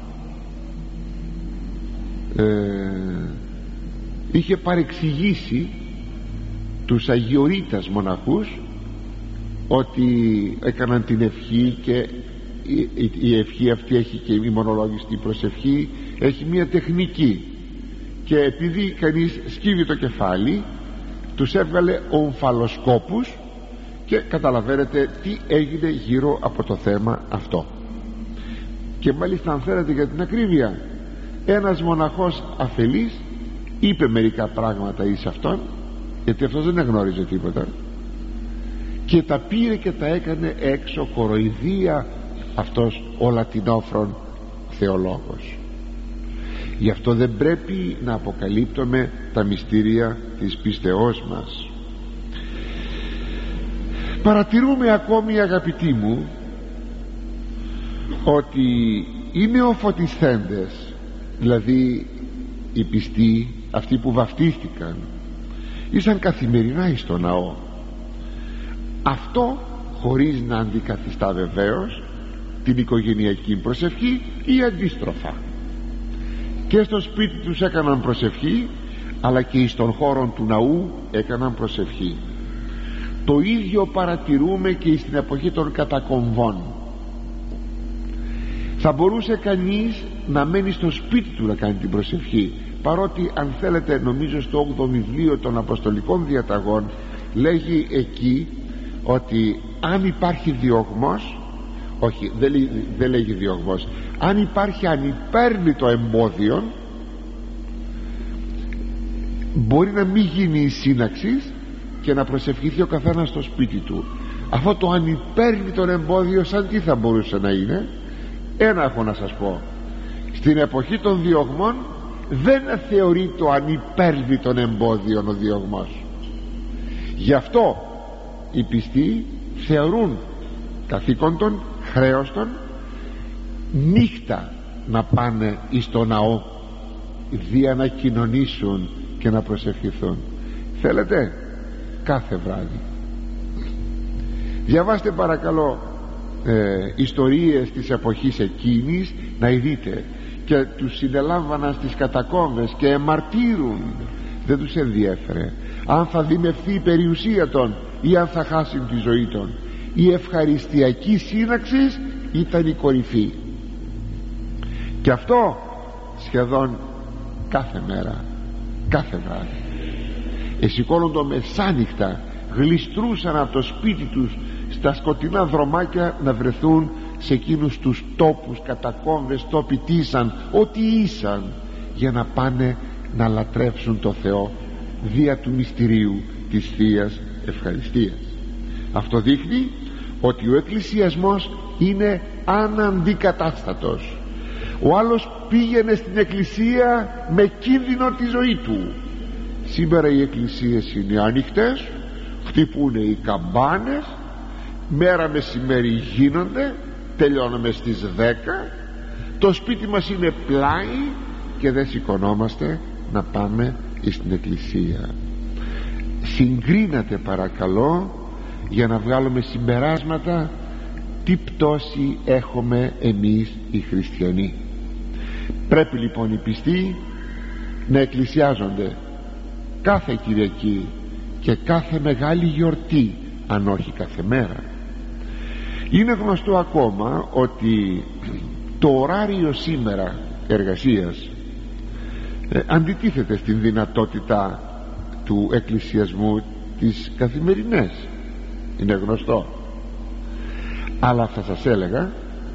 ε, είχε παρεξηγήσει τους αγιορείτας μοναχούς ότι έκαναν την ευχή, και η, η, η ευχή αυτή έχει και η μονολόγιστη προσευχή, έχει μια τεχνική, και επειδή κανείς σκύβει το κεφάλι, τους έβγαλε ομφαλοσκόπους και καταλαβαίνετε τι έγινε γύρω από το θέμα αυτό. Και μάλιστα, αν θέλετε για την ακρίβεια, ένας μοναχός αφελής είπε μερικά πράγματα εις αυτόν, γιατί αυτός δεν γνώριζε τίποτα, και τα πήρε και τα έκανε έξω κοροϊδία αυτός ο λατινόφρον θεολόγος. Γι' αυτό δεν πρέπει να αποκαλύπτουμε τα μυστήρια της πίστεώς μας. Παρατηρούμε ακόμη, αγαπητοί μου, ότι οι νεοφωτισθέντες, δηλαδή οι πιστοί, αυτοί που βαφτίστηκαν, ήσαν καθημερινά εις το ναό. Αυτό χωρίς να αντικαθιστά βεβαίως την οικογενειακή προσευχή ή αντίστροφα. Και στο σπίτι τους έκαναν προσευχή, αλλά και εις των χώρων του ναού έκαναν προσευχή. Το ίδιο παρατηρούμε και στην εποχή των κατακομβών. Θα μπορούσε κανείς να μένει στο σπίτι του να κάνει την προσευχή, παρότι, αν θέλετε, νομίζω στο όγδοο βιβλίο των Αποστολικών Διαταγών λέγει εκεί ότι αν υπάρχει διωγμός, όχι, δεν, δεν λέγει διωγμός, αν υπάρχει ανυπέρνητο εμπόδιο, μπορεί να μην γίνει η σύναξη και να προσευχηθεί ο καθένας στο σπίτι του. Αυτό το ανυπέρνητο εμπόδιο σαν τι θα μπορούσε να είναι? Ένα έχω να σας πω: στην εποχή των διωγμών δεν θεωρεί το ανυπέρνητο εμπόδιο ο διωγμός. Γι' αυτό οι πιστοί θεωρούν καθήκον των, χρέος των, νύχτα να πάνε εις το ναό, δια να κοινωνήσουν και να προσευχηθούν. Θέλετε? Κάθε βράδυ. Διαβάστε παρακαλώ ε, ιστορίες της εποχής εκείνης, να δείτε, και τους συνελάμβαναν στις κατακόμβες και εμαρτύρουν. Δεν τους ενδιέφερε αν θα δημευθεί η περιουσία των ή αν θα χάσουν τη ζωή των. Η ευχαριστιακή σύναξη ήταν η κορυφή, και αυτό σχεδόν κάθε μέρα, κάθε βράδυ. Εσηκώνουν το μεσάνυχτα, γλιστρούσαν από το σπίτι τους στα σκοτεινά δρομάκια να βρεθούν σε εκείνους τους τόπους, κατακόμβες, τόποι τίσαν, ό,τι ήσαν, για να πάνε να λατρεύσουν το Θεό δια του μυστηρίου της Θείας Ευχαριστίας. Αυτό δείχνει ότι ο εκκλησιασμός είναι αναντικατάστατος. Ο άλλος πήγαινε στην εκκλησία με κίνδυνο τη ζωή του. Σήμερα οι εκκλησίες είναι ανοιχτές, χτυπούνε οι καμπάνες, μέρα μεσημέρι γίνονται, τελειώνουμε στις δέκα, το σπίτι μας είναι πλάι και δεν σηκωνόμαστε να πάμε στην εκκλησία. Συγκρίνατε παρακαλώ για να βγάλουμε συμπεράσματα τι πτώση έχουμε εμείς οι χριστιανοί. Πρέπει λοιπόν οι πιστοί να εκκλησιάζονται κάθε Κυριακή και κάθε μεγάλη γιορτή, αν όχι κάθε μέρα. Είναι γνωστό ακόμα ότι το ωράριο σήμερα εργασίας ε, αντιτίθεται στην δυνατότητα του εκκλησιασμού της καθημερινές. Είναι γνωστό. Αλλά θα σας έλεγα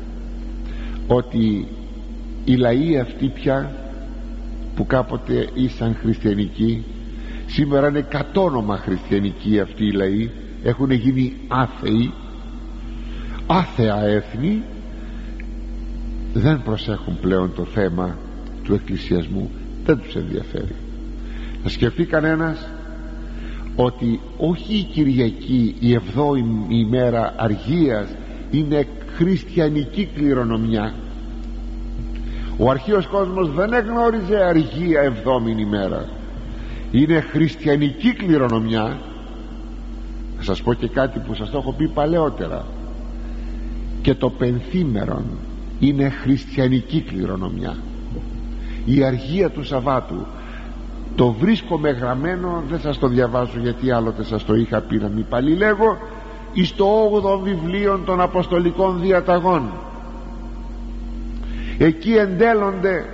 ότι οι λαοί αυτοί πια που κάποτε ήσαν χριστιανικοί, σήμερα είναι κατόνομα χριστιανικοί αυτοί οι λαοί, έχουν γίνει άθεοι, άθεα έθνη, δεν προσέχουν πλέον το θέμα του εκκλησιασμού, δεν τους ενδιαφέρει. Θα σκεφτεί κανένας ότι όχι η Κυριακή, η εβδόη ημέρα αργίας είναι χριστιανική κληρονομιά. Ο αρχαίος κόσμος δεν εγνώριζε αργία εβδόμην ημέρα, είναι χριστιανική κληρονομιά. Θα σας πω και κάτι που σας το έχω πει παλαιότερα, και το πενθήμερον είναι χριστιανική κληρονομιά. Η αργία του Σαββάτου το βρίσκομαι γραμμένο, δεν σας το διαβάζω γιατί άλλοτε σας το είχα πει, να μην πάλι λέγω, εις το όγδοο βιβλίο των Αποστολικών Διαταγών. Εκεί εντέλλονται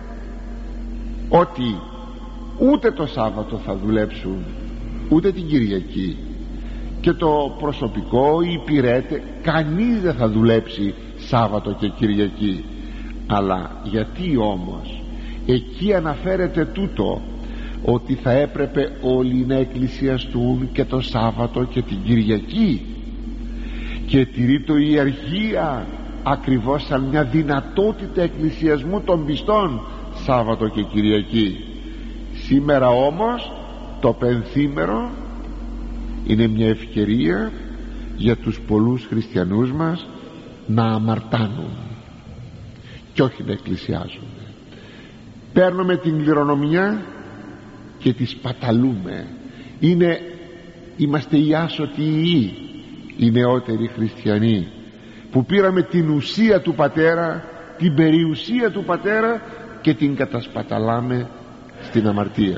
ότι ούτε το Σάββατο θα δουλέψουν, ούτε την Κυριακή, και το προσωπικό, οι υπηρέτε, κανείς δεν θα δουλέψει Σάββατο και Κυριακή. Αλλά γιατί όμως εκεί αναφέρεται τούτο, ότι θα έπρεπε όλοι να εκκλησιαστούν και το Σάββατο και την Κυριακή, και τηρείτο η αργία ακριβώς σαν μια δυνατότητα εκκλησιασμού των πιστών Σάββατο και Κυριακή. Σήμερα όμως το πενθήμερο είναι μια ευκαιρία για τους πολλούς χριστιανούς μας να αμαρτάνουν και όχι να εκκλησιάζουν. Παίρνουμε την κληρονομιά και τη σπαταλούμε. Είναι, είμαστε οι άσωτοι ιοί, οι νεότεροι χριστιανοί, που πήραμε την ουσία του πατέρα, την περιουσία του πατέρα, και την κατασπαταλάμε στην αμαρτία.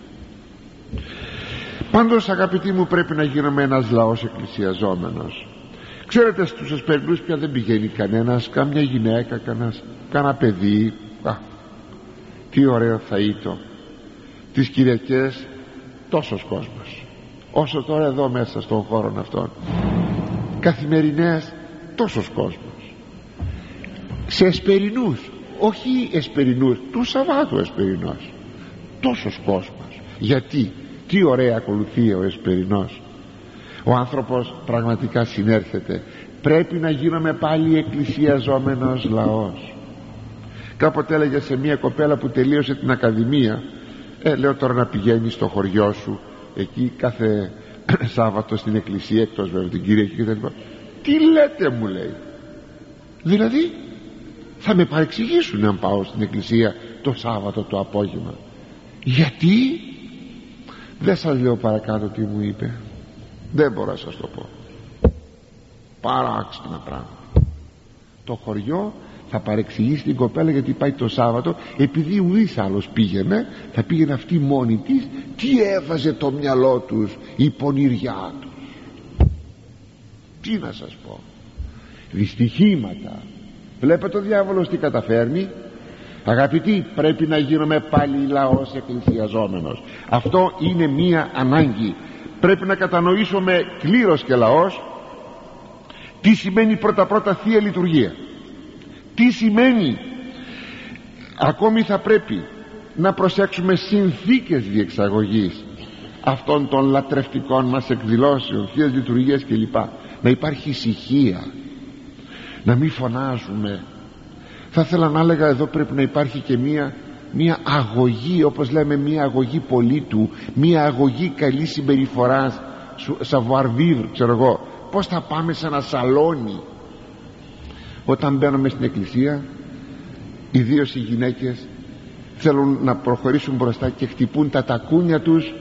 Πάντως αγαπητοί μου, πρέπει να γίνουμε ένας λαός εκκλησιαζόμενος. Ξέρετε, στους εσπερινούς πια δεν πηγαίνει κανένας, καμιά γυναίκα, κανένας, κάνα παιδί. Α, τι ωραίο θα ήταν τις Κυριακές τόσος κόσμος, όσο τώρα εδώ μέσα στον χώρο αυτόν, καθημερινές τόσος κόσμος. Σε εσπερινούς, όχι εσπερινούς του Σαββάτου, εσπερινός τόσος κόσμος. Γιατί, τι ωραία ακολουθεί ο εσπερινός. Ο άνθρωπος πραγματικά συνέρχεται. Πρέπει να γίνουμε πάλι εκκλησιαζόμενος λαός. Κάποτε έλεγε σε μια κοπέλα που τελείωσε την ακαδημία, ε, λέω τώρα να πηγαίνεις στο χωριό σου εκεί κάθε Σάββατο στην εκκλησία, εκτός βέβαια την Κυριακή και τα λοιπά. Τι λέτε, μου λέει, δηλαδή θα με παρεξηγήσουν αν πάω στην εκκλησία το Σάββατο το απόγευμα? Γιατί? Δεν σας λέω παρακάτω τι μου είπε, δεν μπορώ να σας το πω. Παράξενα πράγματα. Το χωριό θα παρεξηγήσει την κοπέλα γιατί πάει το Σάββατο, επειδή ουδής άλλος πήγαινε, θα πήγαινε αυτή μόνη της. Τι έβαζε το μυαλό τους, η πονηριά τους. Τι να σας πω, δυστυχήματα. Βλέπετε ο διάβολος τι καταφέρνει. Αγαπητοί, πρέπει να γίνουμε πάλι λαός εκκλησιαζόμενος. Αυτό είναι μία ανάγκη. Πρέπει να κατανοήσουμε κλήρος και λαός τι σημαίνει πρώτα πρώτα Θεία Λειτουργία. Τι σημαίνει. Ακόμη θα πρέπει να προσέξουμε συνθήκες διεξαγωγής αυτών των λατρευτικών μας εκδηλώσεων, Θείας Λειτουργίας κλπ. Να υπάρχει ησυχία, να μην φωνάζουμε. Θα ήθελα να έλεγα εδώ πρέπει να υπάρχει και μία, μία αγωγή, όπως λέμε, μία αγωγή πολίτου, μία αγωγή καλής συμπεριφοράς savoir-vivre, ξέρω εγώ, πως θα πάμε σε ένα σαλόνι. Όταν μπαίνουμε στην εκκλησία, ιδίως οι γυναίκες θέλουν να προχωρήσουν μπροστά και χτυπούν τα τακούνια τους.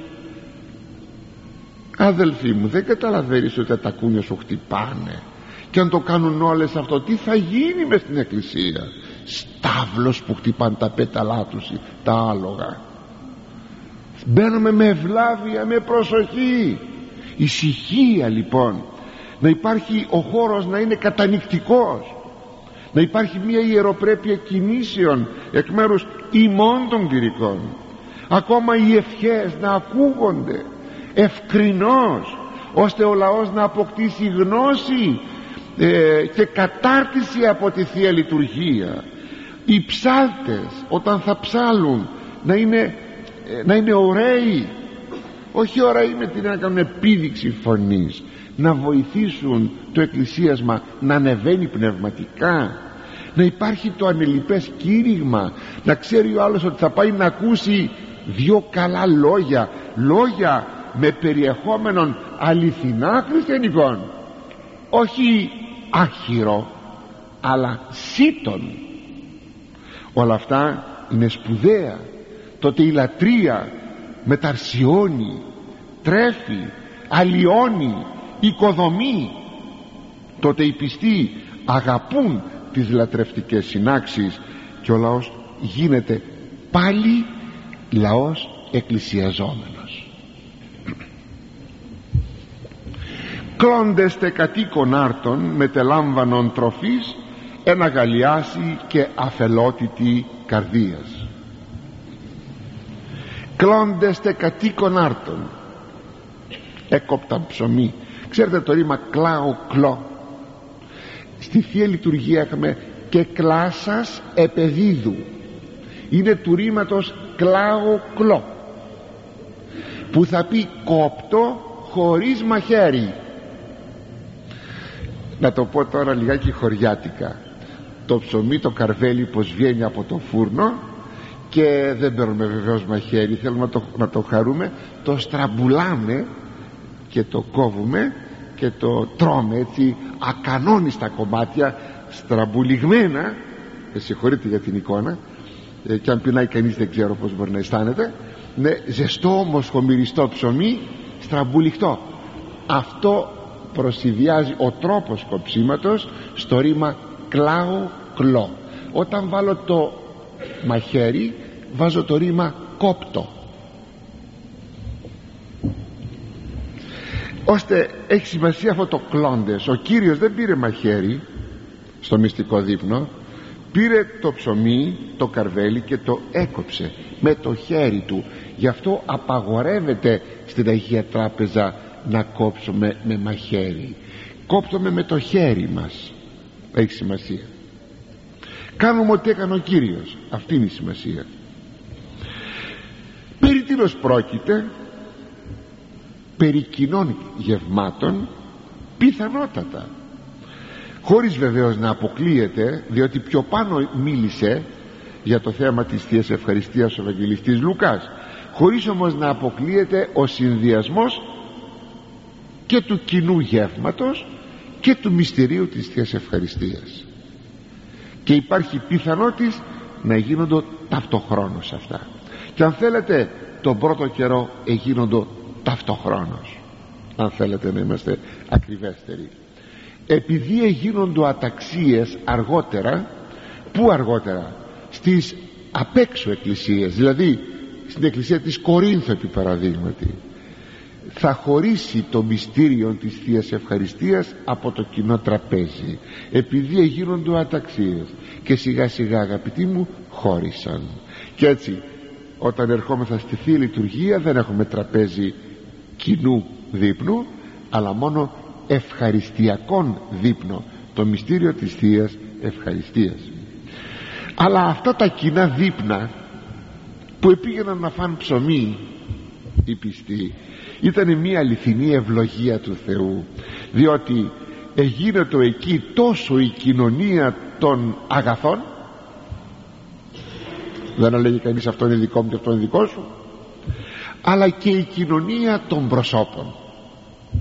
Αδελφοί μου, δεν καταλαβαίνεις ότι τα τακούνια σου χτυπάνε? Και αν το κάνουν όλες αυτό, τι θα γίνει μες στην εκκλησία? Στάβλος που χτυπάνε τα πέταλά τους, τα άλογα. Μπαίνουμε με ευλάβεια, με προσοχή, ησυχία. Λοιπόν, να υπάρχει ο χώρος να είναι κατανυκτικός, να υπάρχει μια ιεροπρέπεια κινήσεων εκ μέρους ημών των κληρικών, ακόμα οι ευχές να ακούγονται ευκρινώς, ώστε ο λαός να αποκτήσει γνώση ε, και κατάρτιση από τη Θεία Λειτουργία. Οι ψάλτες όταν θα ψάλουν να είναι, ε, να είναι ωραίοι, όχι ωραίοι με την να κάνουν επίδειξη φωνής, να βοηθήσουν το εκκλησίασμα να ανεβαίνει πνευματικά, να υπάρχει το ανελιπές κήρυγμα, να ξέρει ο άλλος ότι θα πάει να ακούσει δυο καλά λόγια, λόγια με περιεχόμενον αληθινά χριστιανικών, όχι άχυρο αλλά σύτον. Όλα αυτά είναι σπουδαία. Τότε η λατρεία μεταρσιώνει, τρέφει, αλλοιώνει, οικοδομεί. Τότε οι πιστοί αγαπούν τις λατρευτικές συνάξεις και ο λαός γίνεται πάλι λαός εκκλησιαζόμενος. Κλώντεστε κατοίκον άρτων μετελάμβανον τροφής, ένα γαλιάσι και αφελότητη καρδίας. Κλώντεστε κατοίκον άρτων, έκοπταν ψωμί. Ξέρετε το ρήμα κλάω κλώ? Στη Θεία Λειτουργία έχουμε και κλάσας επεδίδου, είναι του ρήματος κλάω κλώ, που θα πει κόπτω χωρίς μαχαίρι. Να το πω τώρα λιγάκι χωριάτικα. Το ψωμί, το καρβέλι πως βγαίνει από το φούρνο, και δεν παίρνουμε βεβαίως μαχαίρι, θέλουμε να το, να το χαρούμε, το στραμπουλάμε και το κόβουμε και το τρώμε έτσι ακανόνιστα κομμάτια, στραμπουλιγμένα. Με συγχωρείτε για την εικόνα, ε, και αν πεινάει κανείς δεν ξέρω πως μπορεί να αισθάνεται. Ναι, ζεστό όμως χωμυριστό ψωμί, στραμπουλιχτό. Αυτό προσυδειάζει ο τρόπος κοψίματος στο ρήμα κλάω κλώ. Όταν βάλω το μαχαίρι βάζω το ρήμα κόπτο, ώστε έχει σημασία αυτό το κλώντες. Ο Κύριος δεν πήρε μαχαίρι στο μυστικό δείπνο, πήρε το ψωμί, το καρβέλι και το έκοψε με το χέρι του. Γι' αυτό απαγορεύεται στην Αγία Τράπεζα να κόψουμε με μαχαίρι. Κόπτουμε με το χέρι μας. Έχει σημασία. Κάνουμε ό,τι έκανε ο Κύριος. Αυτή είναι η σημασία. Περί τίνος πρόκειται? Περί κοινών γευμάτων, πιθανότατα, χωρίς βεβαίως να αποκλείεται, διότι πιο πάνω μίλησε για το θέμα της Θείας Ευχαριστίας ο Ευαγγελιστής Λουκάς, χωρίς όμως να αποκλείεται ο συνδυασμός και του κοινού γεύματος και του μυστηρίου της Θείας Ευχαριστίας, και υπάρχει πιθανότης να γίνονται ταυτοχρόνως αυτά, και αν θέλετε τον πρώτο καιρό εγίνονται ταυτοχρόνως, αν θέλετε να είμαστε ακριβέστεροι. Επειδή εγίνονται αταξίες αργότερα, που αργότερα? Στις απέξω εκκλησίες, δηλαδή στην εκκλησία της Κορίνθου επί παραδείγματι, θα χωρίσει το μυστήριο της Θείας Ευχαριστίας από το κοινό τραπέζι, επειδή εγίνονται αταξίες, και σιγά σιγά αγαπητοί μου χώρισαν. Και έτσι όταν ερχόμεθα στη Θεία Λειτουργία δεν έχουμε τραπέζι κοινού δείπνου, αλλά μόνο ευχαριστιακόν δείπνο, το μυστήριο της Θείας Ευχαριστίας. Αλλά αυτά τα κοινά δείπνα που επήγαιναν να φάνε ψωμί οι πιστοί ήταν μια αληθινή ευλογία του Θεού, διότι εγίνεται εκεί τόσο η κοινωνία των αγαθών. Δεν λέγει κανείς αυτό είναι δικό μου και αυτό είναι δικό σου, αλλά και η κοινωνία των προσώπων.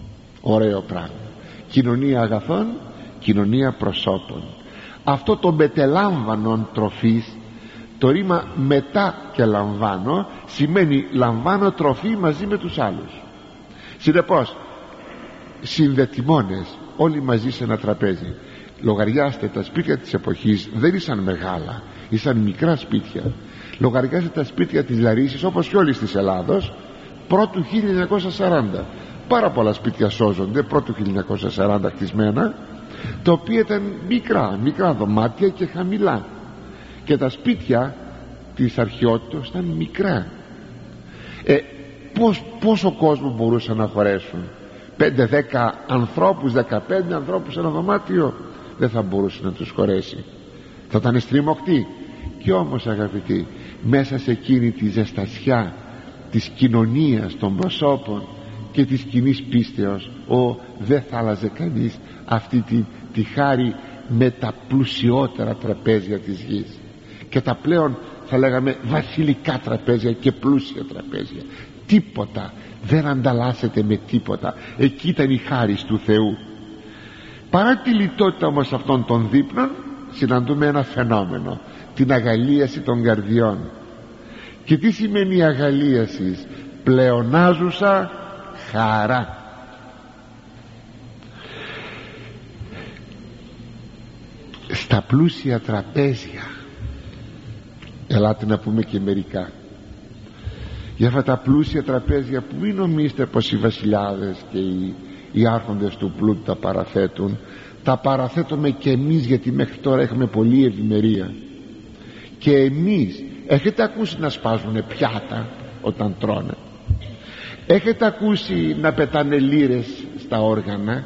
ωραίο πράγμα. Κοινωνία αγαθών, κοινωνία προσώπων. Αυτό το μετελάμβανον τροφής, το ρήμα μετά και λαμβάνω, σημαίνει λαμβάνω τροφή μαζί με τους άλλους. Συνεπώς συνδετημόνες όλοι μαζί σε ένα τραπέζι. Λογαριάστε, τα σπίτια της εποχής δεν ήσαν μεγάλα, ήσαν μικρά σπίτια. Λογαριάστε τα σπίτια της Λαρίσης, όπως και όλης της Ελλάδος, πρώτου χίλια εννιακόσια σαράντα. Πάρα πολλά σπίτια σώζονται πρώτου χίλια εννιακόσια σαράντα χτισμένα, τα οποία ήταν μικρά, μικρά δωμάτια και χαμηλά, και τα σπίτια της αρχαιότητας ήταν μικρά. ε, πώς, πόσο κόσμο μπορούσαν να χωρέσουν? Πέντε δέκα ανθρώπους, δεκαπέντε ανθρώπους σε ένα δωμάτιο? Δεν θα μπορούσε να τους χωρέσει, θα ήταν στριμωκτοί. Και όμως, αγαπητοί, μέσα σε εκείνη τη ζεστασιά της κοινωνίας των προσώπων και της κοινής πίστεως, ο, δεν θα άλλαζε κανείς αυτή τη, τη χάρη με τα πλουσιότερα τραπέζια της γης και τα πλέον, θα λέγαμε, βασιλικά τραπέζια και πλούσια τραπέζια. Τίποτα δεν ανταλλάσσεται με τίποτα. Εκεί ήταν η χάρις του Θεού. Παρά τη λιτότητα όμως αυτών των δείπνων, συναντούμε ένα φαινόμενο, την αγαλίαση των καρδιών. Και τι σημαίνει η αγαλίαση? Πλεονάζουσα χαρά. Στα πλούσια τραπέζια, ελάτε να πούμε και μερικά για αυτά τα πλούσια τραπέζια, που μην νομίζετε πως οι βασιλιάδες και οι, οι άρχοντες του πλούτου τα παραθέτουν. Τα παραθέτουμε και εμείς, γιατί μέχρι τώρα έχουμε πολλή ευημερία. Και εμείς, έχετε ακούσει να σπάζουν πιάτα όταν τρώνε? Έχετε ακούσει να πετάνε λίρες στα όργανα?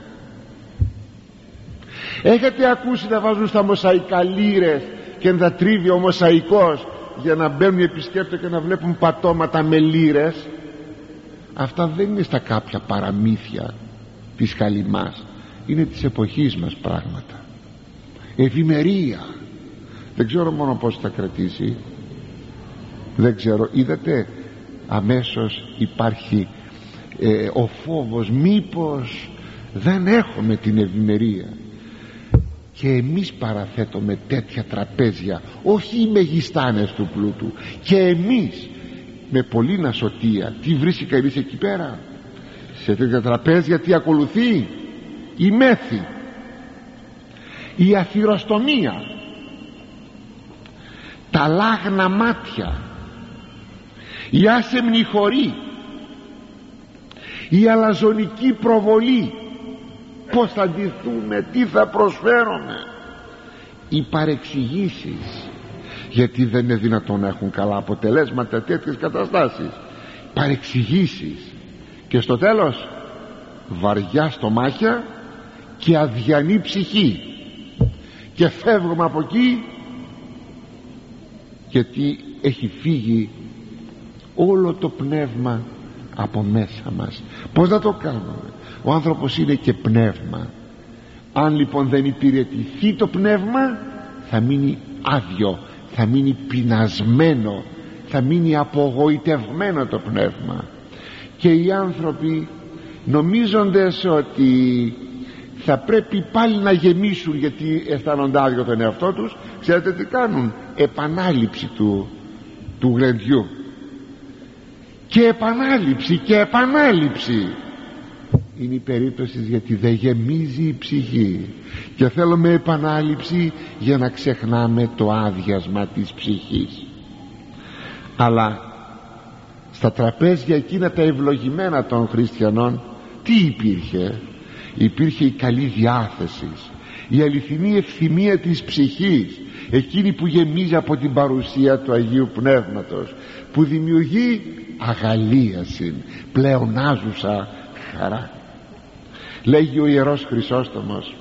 Έχετε ακούσει να βάζουν στα μοσαϊκά λίρες και να τα τρίβει ο μοσαϊκός για να μπαίνουν οι επισκέπτες και να βλέπουν πατώματα με λίρες? Αυτά δεν είναι στα κάποια παραμύθια της χαλιμάς, είναι της εποχής μας πράγματα. Ευημερία. Δεν ξέρω μόνο πώς θα κρατήσει, δεν ξέρω. Είδατε, αμέσως υπάρχει ε, ο φόβος, μήπως δεν έχουμε την ευημερία. Και εμείς παραθέτουμε τέτοια τραπέζια, όχι οι μεγιστάνες του πλούτου, και εμείς με πολλή ασωτεία. Τι βρίσκει κανείς εκεί πέρα? Σε τέτοια τραπέζια τι ακολουθεί? Η μέθη, η αθυροστομία, τα λάγνα μάτια, η άσεμνη χωρή, η αλαζονική προβολή. Πώς θα ντυθούμε, τι θα προσφέρουμε, οι παρεξηγήσεις, γιατί δεν είναι δυνατόν να έχουν καλά αποτελέσματα τέτοιες καταστάσεις. Παρεξηγήσεις, και στο τέλος βαριά στομάχια και αδιανή ψυχή, και φεύγουμε από εκεί γιατί έχει φύγει όλο το πνεύμα από μέσα μας. Πώς να το κάνουμε? Ο άνθρωπος είναι και πνεύμα. Αν λοιπόν δεν υπηρετηθεί το πνεύμα, θα μείνει άδειο, θα μείνει πεινασμένο, θα μείνει απογοητευμένο το πνεύμα. Και οι άνθρωποι, νομίζοντας ότι θα πρέπει πάλι να γεμίσουν γιατί αισθάνονται άδειο τον εαυτό τους, ξέρετε τι κάνουν? Επανάληψη του, του γλεντιού, και επανάληψη και επανάληψη. Είναι η περίπτωση, γιατί δεν γεμίζει η ψυχή, και θέλουμε επανάληψη για να ξεχνάμε το άδειασμα της ψυχής. Αλλά στα τραπέζια εκείνα τα ευλογημένα των χριστιανών, τι υπήρχε? Υπήρχε η καλή διάθεση, η αληθινή ευθυμία της ψυχής, εκείνη που γεμίζει από την παρουσία του Αγίου Πνεύματος, που δημιουργεί αγαλίαση, πλεονάζουσα χαρά. Λέγει ο Ιερός Χρυσόστομος,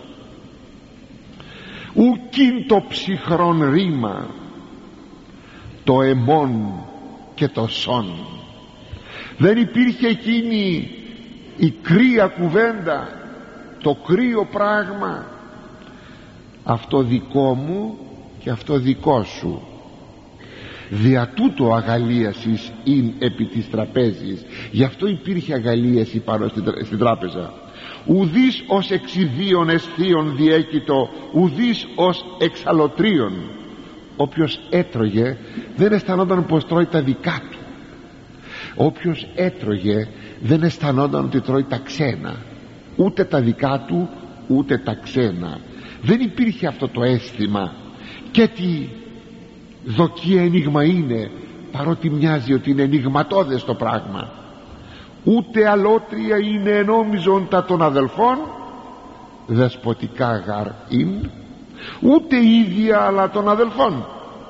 ουκίν το ψυχρόν ρήμα, το αιμόν και το σόν. Δεν υπήρχε εκείνη η κρύα κουβέντα, το κρύο πράγμα, αυτό δικό μου και αυτό δικό σου. Δια τούτο αγαλίασης είναι επί της τραπέζης. Γι' αυτό υπήρχε αγαλίαση πάνω στην τράπεζα. ουδείς ως εξιδίων αισθίων διέκητο, ουδείς ως εξαλωτρίων. Όποιος έτρωγε δεν αισθανόταν πως τρώει τα δικά του. Όποιος έτρωγε δεν αισθανόταν ότι τρώει τα ξένα, ούτε τα δικά του ούτε τα ξένα. Δεν υπήρχε αυτό το αίσθημα. Και τι δοκί ενίγμα είναι, παρότι μοιάζει ότι είναι ενιγματώδες το πράγμα. Ούτε αλότρια είναι ενόμιζον τα των αδελφών, δεσποτικά γαρ ειν, ούτε ίδια αλλά των αδελφών.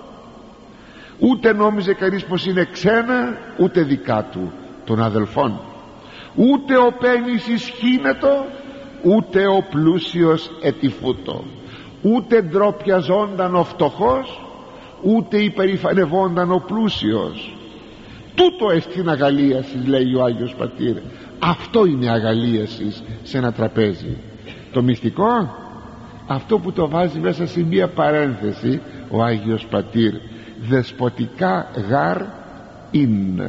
Ούτε νόμιζε κανείς πως είναι ξένα ούτε δικά του των αδελφών. Ούτε ο πένης ισχύνετο, ούτε ο πλούσιος ετυφούτο. Ούτε ντροπιαζόνταν ο φτωχός, ούτε υπερηφανευόνταν ο πλούσιος. Τούτο εστίν αγαλίασης, λέει ο Άγιος Πατήρ. Αυτό είναι αγαλίασης σε ένα τραπέζι. Το μυστικό, αυτό που το βάζει μέσα σε μία παρένθεση ο Άγιος Πατήρ, δεσποτικά γαρ ειν,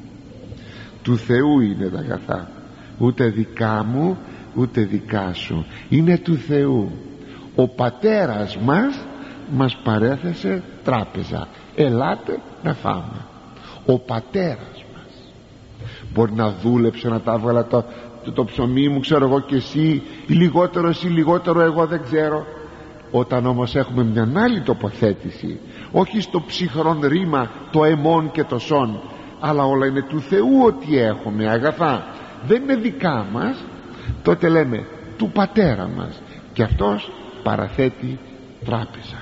του Θεού είναι τα αγαθά, ούτε δικά μου ούτε δικά σου, είναι του Θεού. Ο πατέρας μας μας παρέθεσε τράπεζα, ελάτε να φάμε. Ο πατέρας μας μπορεί να δούλεψε να τα έβγαλα το, το, το ψωμί μου, ξέρω εγώ, και εσύ ή λιγότερο εσύ λιγότερο εγώ, δεν ξέρω. Όταν όμως έχουμε μια άλλη τοποθέτηση, όχι στο ψυχρόν ρήμα το εμών και το σον, αλλά όλα είναι του Θεού ότι έχουμε αγαθά, δεν είναι δικά μας, τότε λέμε του πατέρα μας, και αυτός παραθέτει τράπεζα.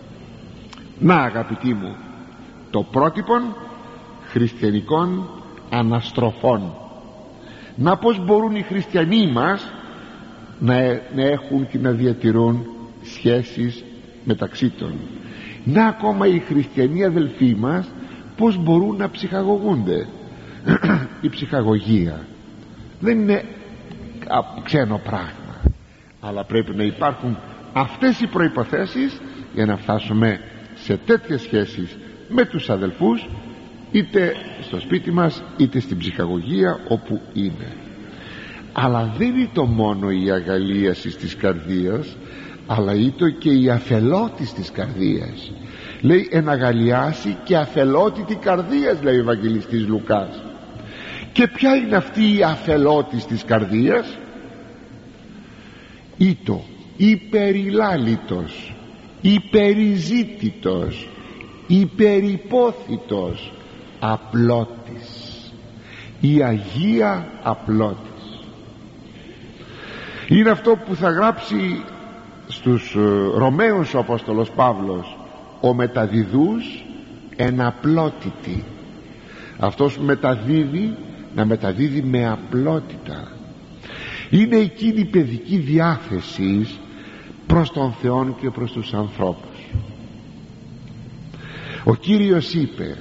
Να, αγαπητοί μου, το πρότυπον χριστιανικών αναστροφών. Να πως μπορούν οι χριστιανοί μας να, να έχουν και να διατηρούν σχέσεις μεταξύ των. Να ακόμα οι χριστιανοί αδελφοί μας πως μπορούν να ψυχαγωγούνται. Η ψυχαγωγία δεν είναι ξένο πράγμα, αλλά πρέπει να υπάρχουν αυτές οι προϋποθέσεις για να φτάσουμε σε τέτοιες σχέσεις με τους αδελφούς, είτε στο σπίτι μας είτε στην ψυχαγωγία όπου είναι. Αλλά δεν είναι το μόνο η αγαλίαση της καρδίας, αλλά είναι και η αφελότης της καρδίας. Λέει εναγαλιάσει και αφελότητη καρδίας, λέει ο Ευαγγελιστής Λουκάς. Και ποια είναι αυτή η αφελότης της καρδίας? Ήτο υπεριλάλητος, υπεριζήτητος, υπερυπόθητος απλότης, η Αγία απλότης. Είναι αυτό που θα γράψει στους Ρωμαίους ο Απόστολος Παύλος, ο μεταδιδούς εν απλότητη. Αυτός που μεταδίδει, να μεταδίδει με απλότητα. Είναι εκείνη η παιδική διάθεση προς τον Θεό και προς τους ανθρώπους. Ο Κύριος είπε,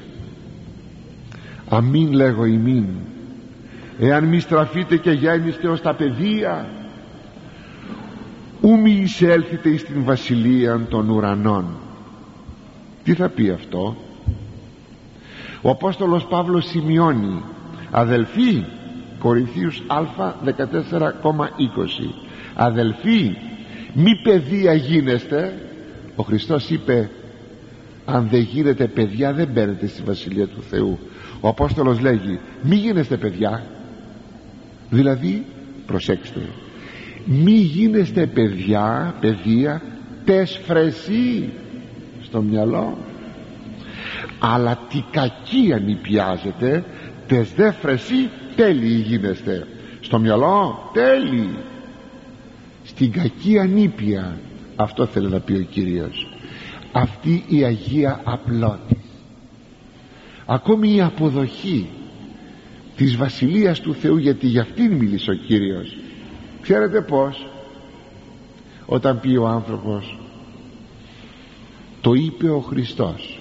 αμήν λέγω ημίν, εάν μη στραφείτε και γέννηστε ως τα παιδεία, ου μη εισέλθετε εις την βασιλεία των ουρανών. Τι θα πει αυτό? Ο Απόστολος Παύλος σημειώνει, αδελφοί, Κορινθίους Α δεκατέσσερα είκοσι, αδελφοί, μη παιδεία γίνεστε. Ο Χριστός είπε, αν δεν γίνετε παιδιά δεν μπαίνετε στη βασιλεία του Θεού. Ο Απόστολος λέγει, μη γίνεστε παιδιά, δηλαδή προσέξτε, μη γίνεστε παιδιά, παιδεία τες φρεσί στο μυαλό, αλλά τι κακία νηπιάζετε, τες δε φρεσί τέλειοι γίνεστε. Στο μυαλό τέλειοι, στην κακία νήπια. Αυτό θέλει να πει ο Κύριος. Αυτή η Αγία απλότητα, ακόμη η αποδοχή της βασιλείας του Θεού, γιατί για αυτήν μίλησε ο Κύριος. Ξέρετε πως? Όταν πει ο άνθρωπος, το είπε ο Χριστός,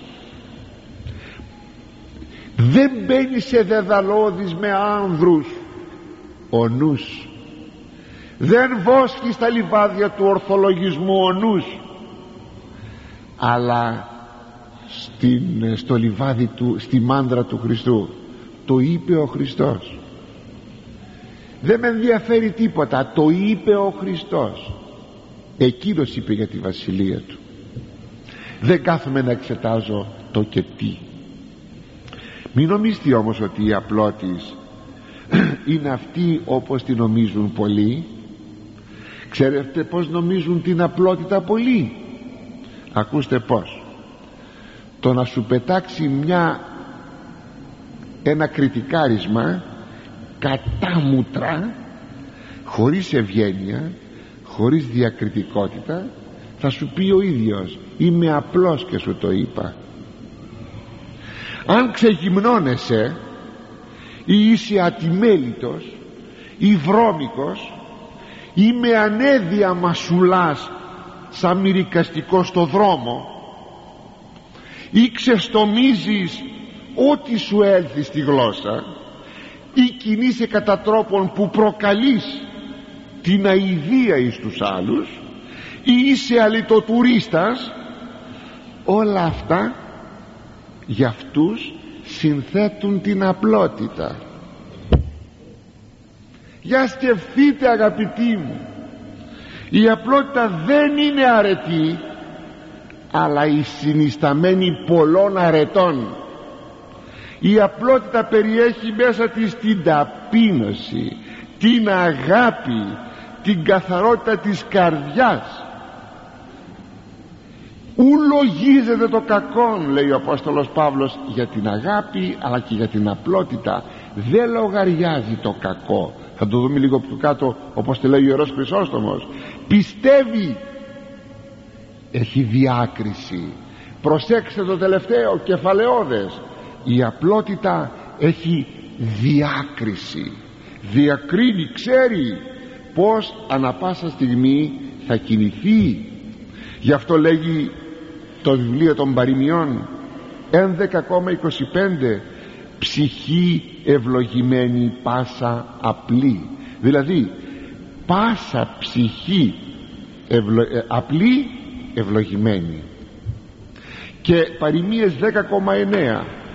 δεν μπαίνει σε δεδαλώδεις με άνδρους ο νους, δεν βόσκει στα λιβάδια του ορθολογισμού ο νους, αλλά στην, στο λιβάδι του, στη μάνδρα του Χριστού. Το είπε ο Χριστός. δεν με ενδιαφέρει τίποτα, το είπε ο Χριστός, εκείνος είπε για τη βασιλεία του. Δεν κάθομαι να εξετάζω το και τι. Μην νομίζετε όμως ότι η απλότης είναι αυτή όπως τη νομίζουν πολλοί. Ξέρετε πως νομίζουν την απλότητα πολλοί? Ακούστε πως. Το να σου πετάξει μια ένα κριτικάρισμα κατάμουτρα, χωρίς ευγένεια, χωρίς διακριτικότητα, θα σου πει ο ίδιος, είμαι απλός και σου το είπα. Αν ξεγυμνώνεσαι ή είσαι ατιμέλητος ή βρώμικος ή με ανέδεια μασουλάς σαν μυρικαστικό στο δρόμο ή ξεστομίζεις ό,τι σου έλθει στη γλώσσα ή κινείσαι κατά τρόπον που προκαλείς την αηδία εις τους άλλους ή είσαι αλυτοτουρίστας, όλα αυτά για αυτούς συνθέτουν την απλότητα. Για σκεφτείτε αγαπητοί μου, η απλότητα δεν είναι αρετή, αλλά η συνισταμένη πολλών αρετών. Η απλότητα περιέχει μέσα της την ταπείνωση, την αγάπη, την καθαρότητα της καρδιάς. Ου λογίζεται το κακόν, λέει ο Απόστολος Παύλος, για την αγάπη αλλά και για την απλότητα. Δεν λογαριάζει το κακό. Θα το δούμε λίγο πιο κάτω, όπως το λέει ο Ιερός Χρυσόστομος. Πιστεύει, έχει διάκριση. Προσέξτε το τελευταίο κεφαλαιώδες. Η απλότητα έχει διάκριση, διακρίνει, ξέρει πως ανα πάσα στιγμή θα κινηθεί. Γι' αυτό λέγει το βιβλίο των παροιμιών έντεκα είκοσι πέντε, ψυχή ευλογημένη πάσα απλή. Δηλαδή πάσα ψυχή ευλο... ε, απλή ευλογημένη. Και παροιμίες δέκα εννέα,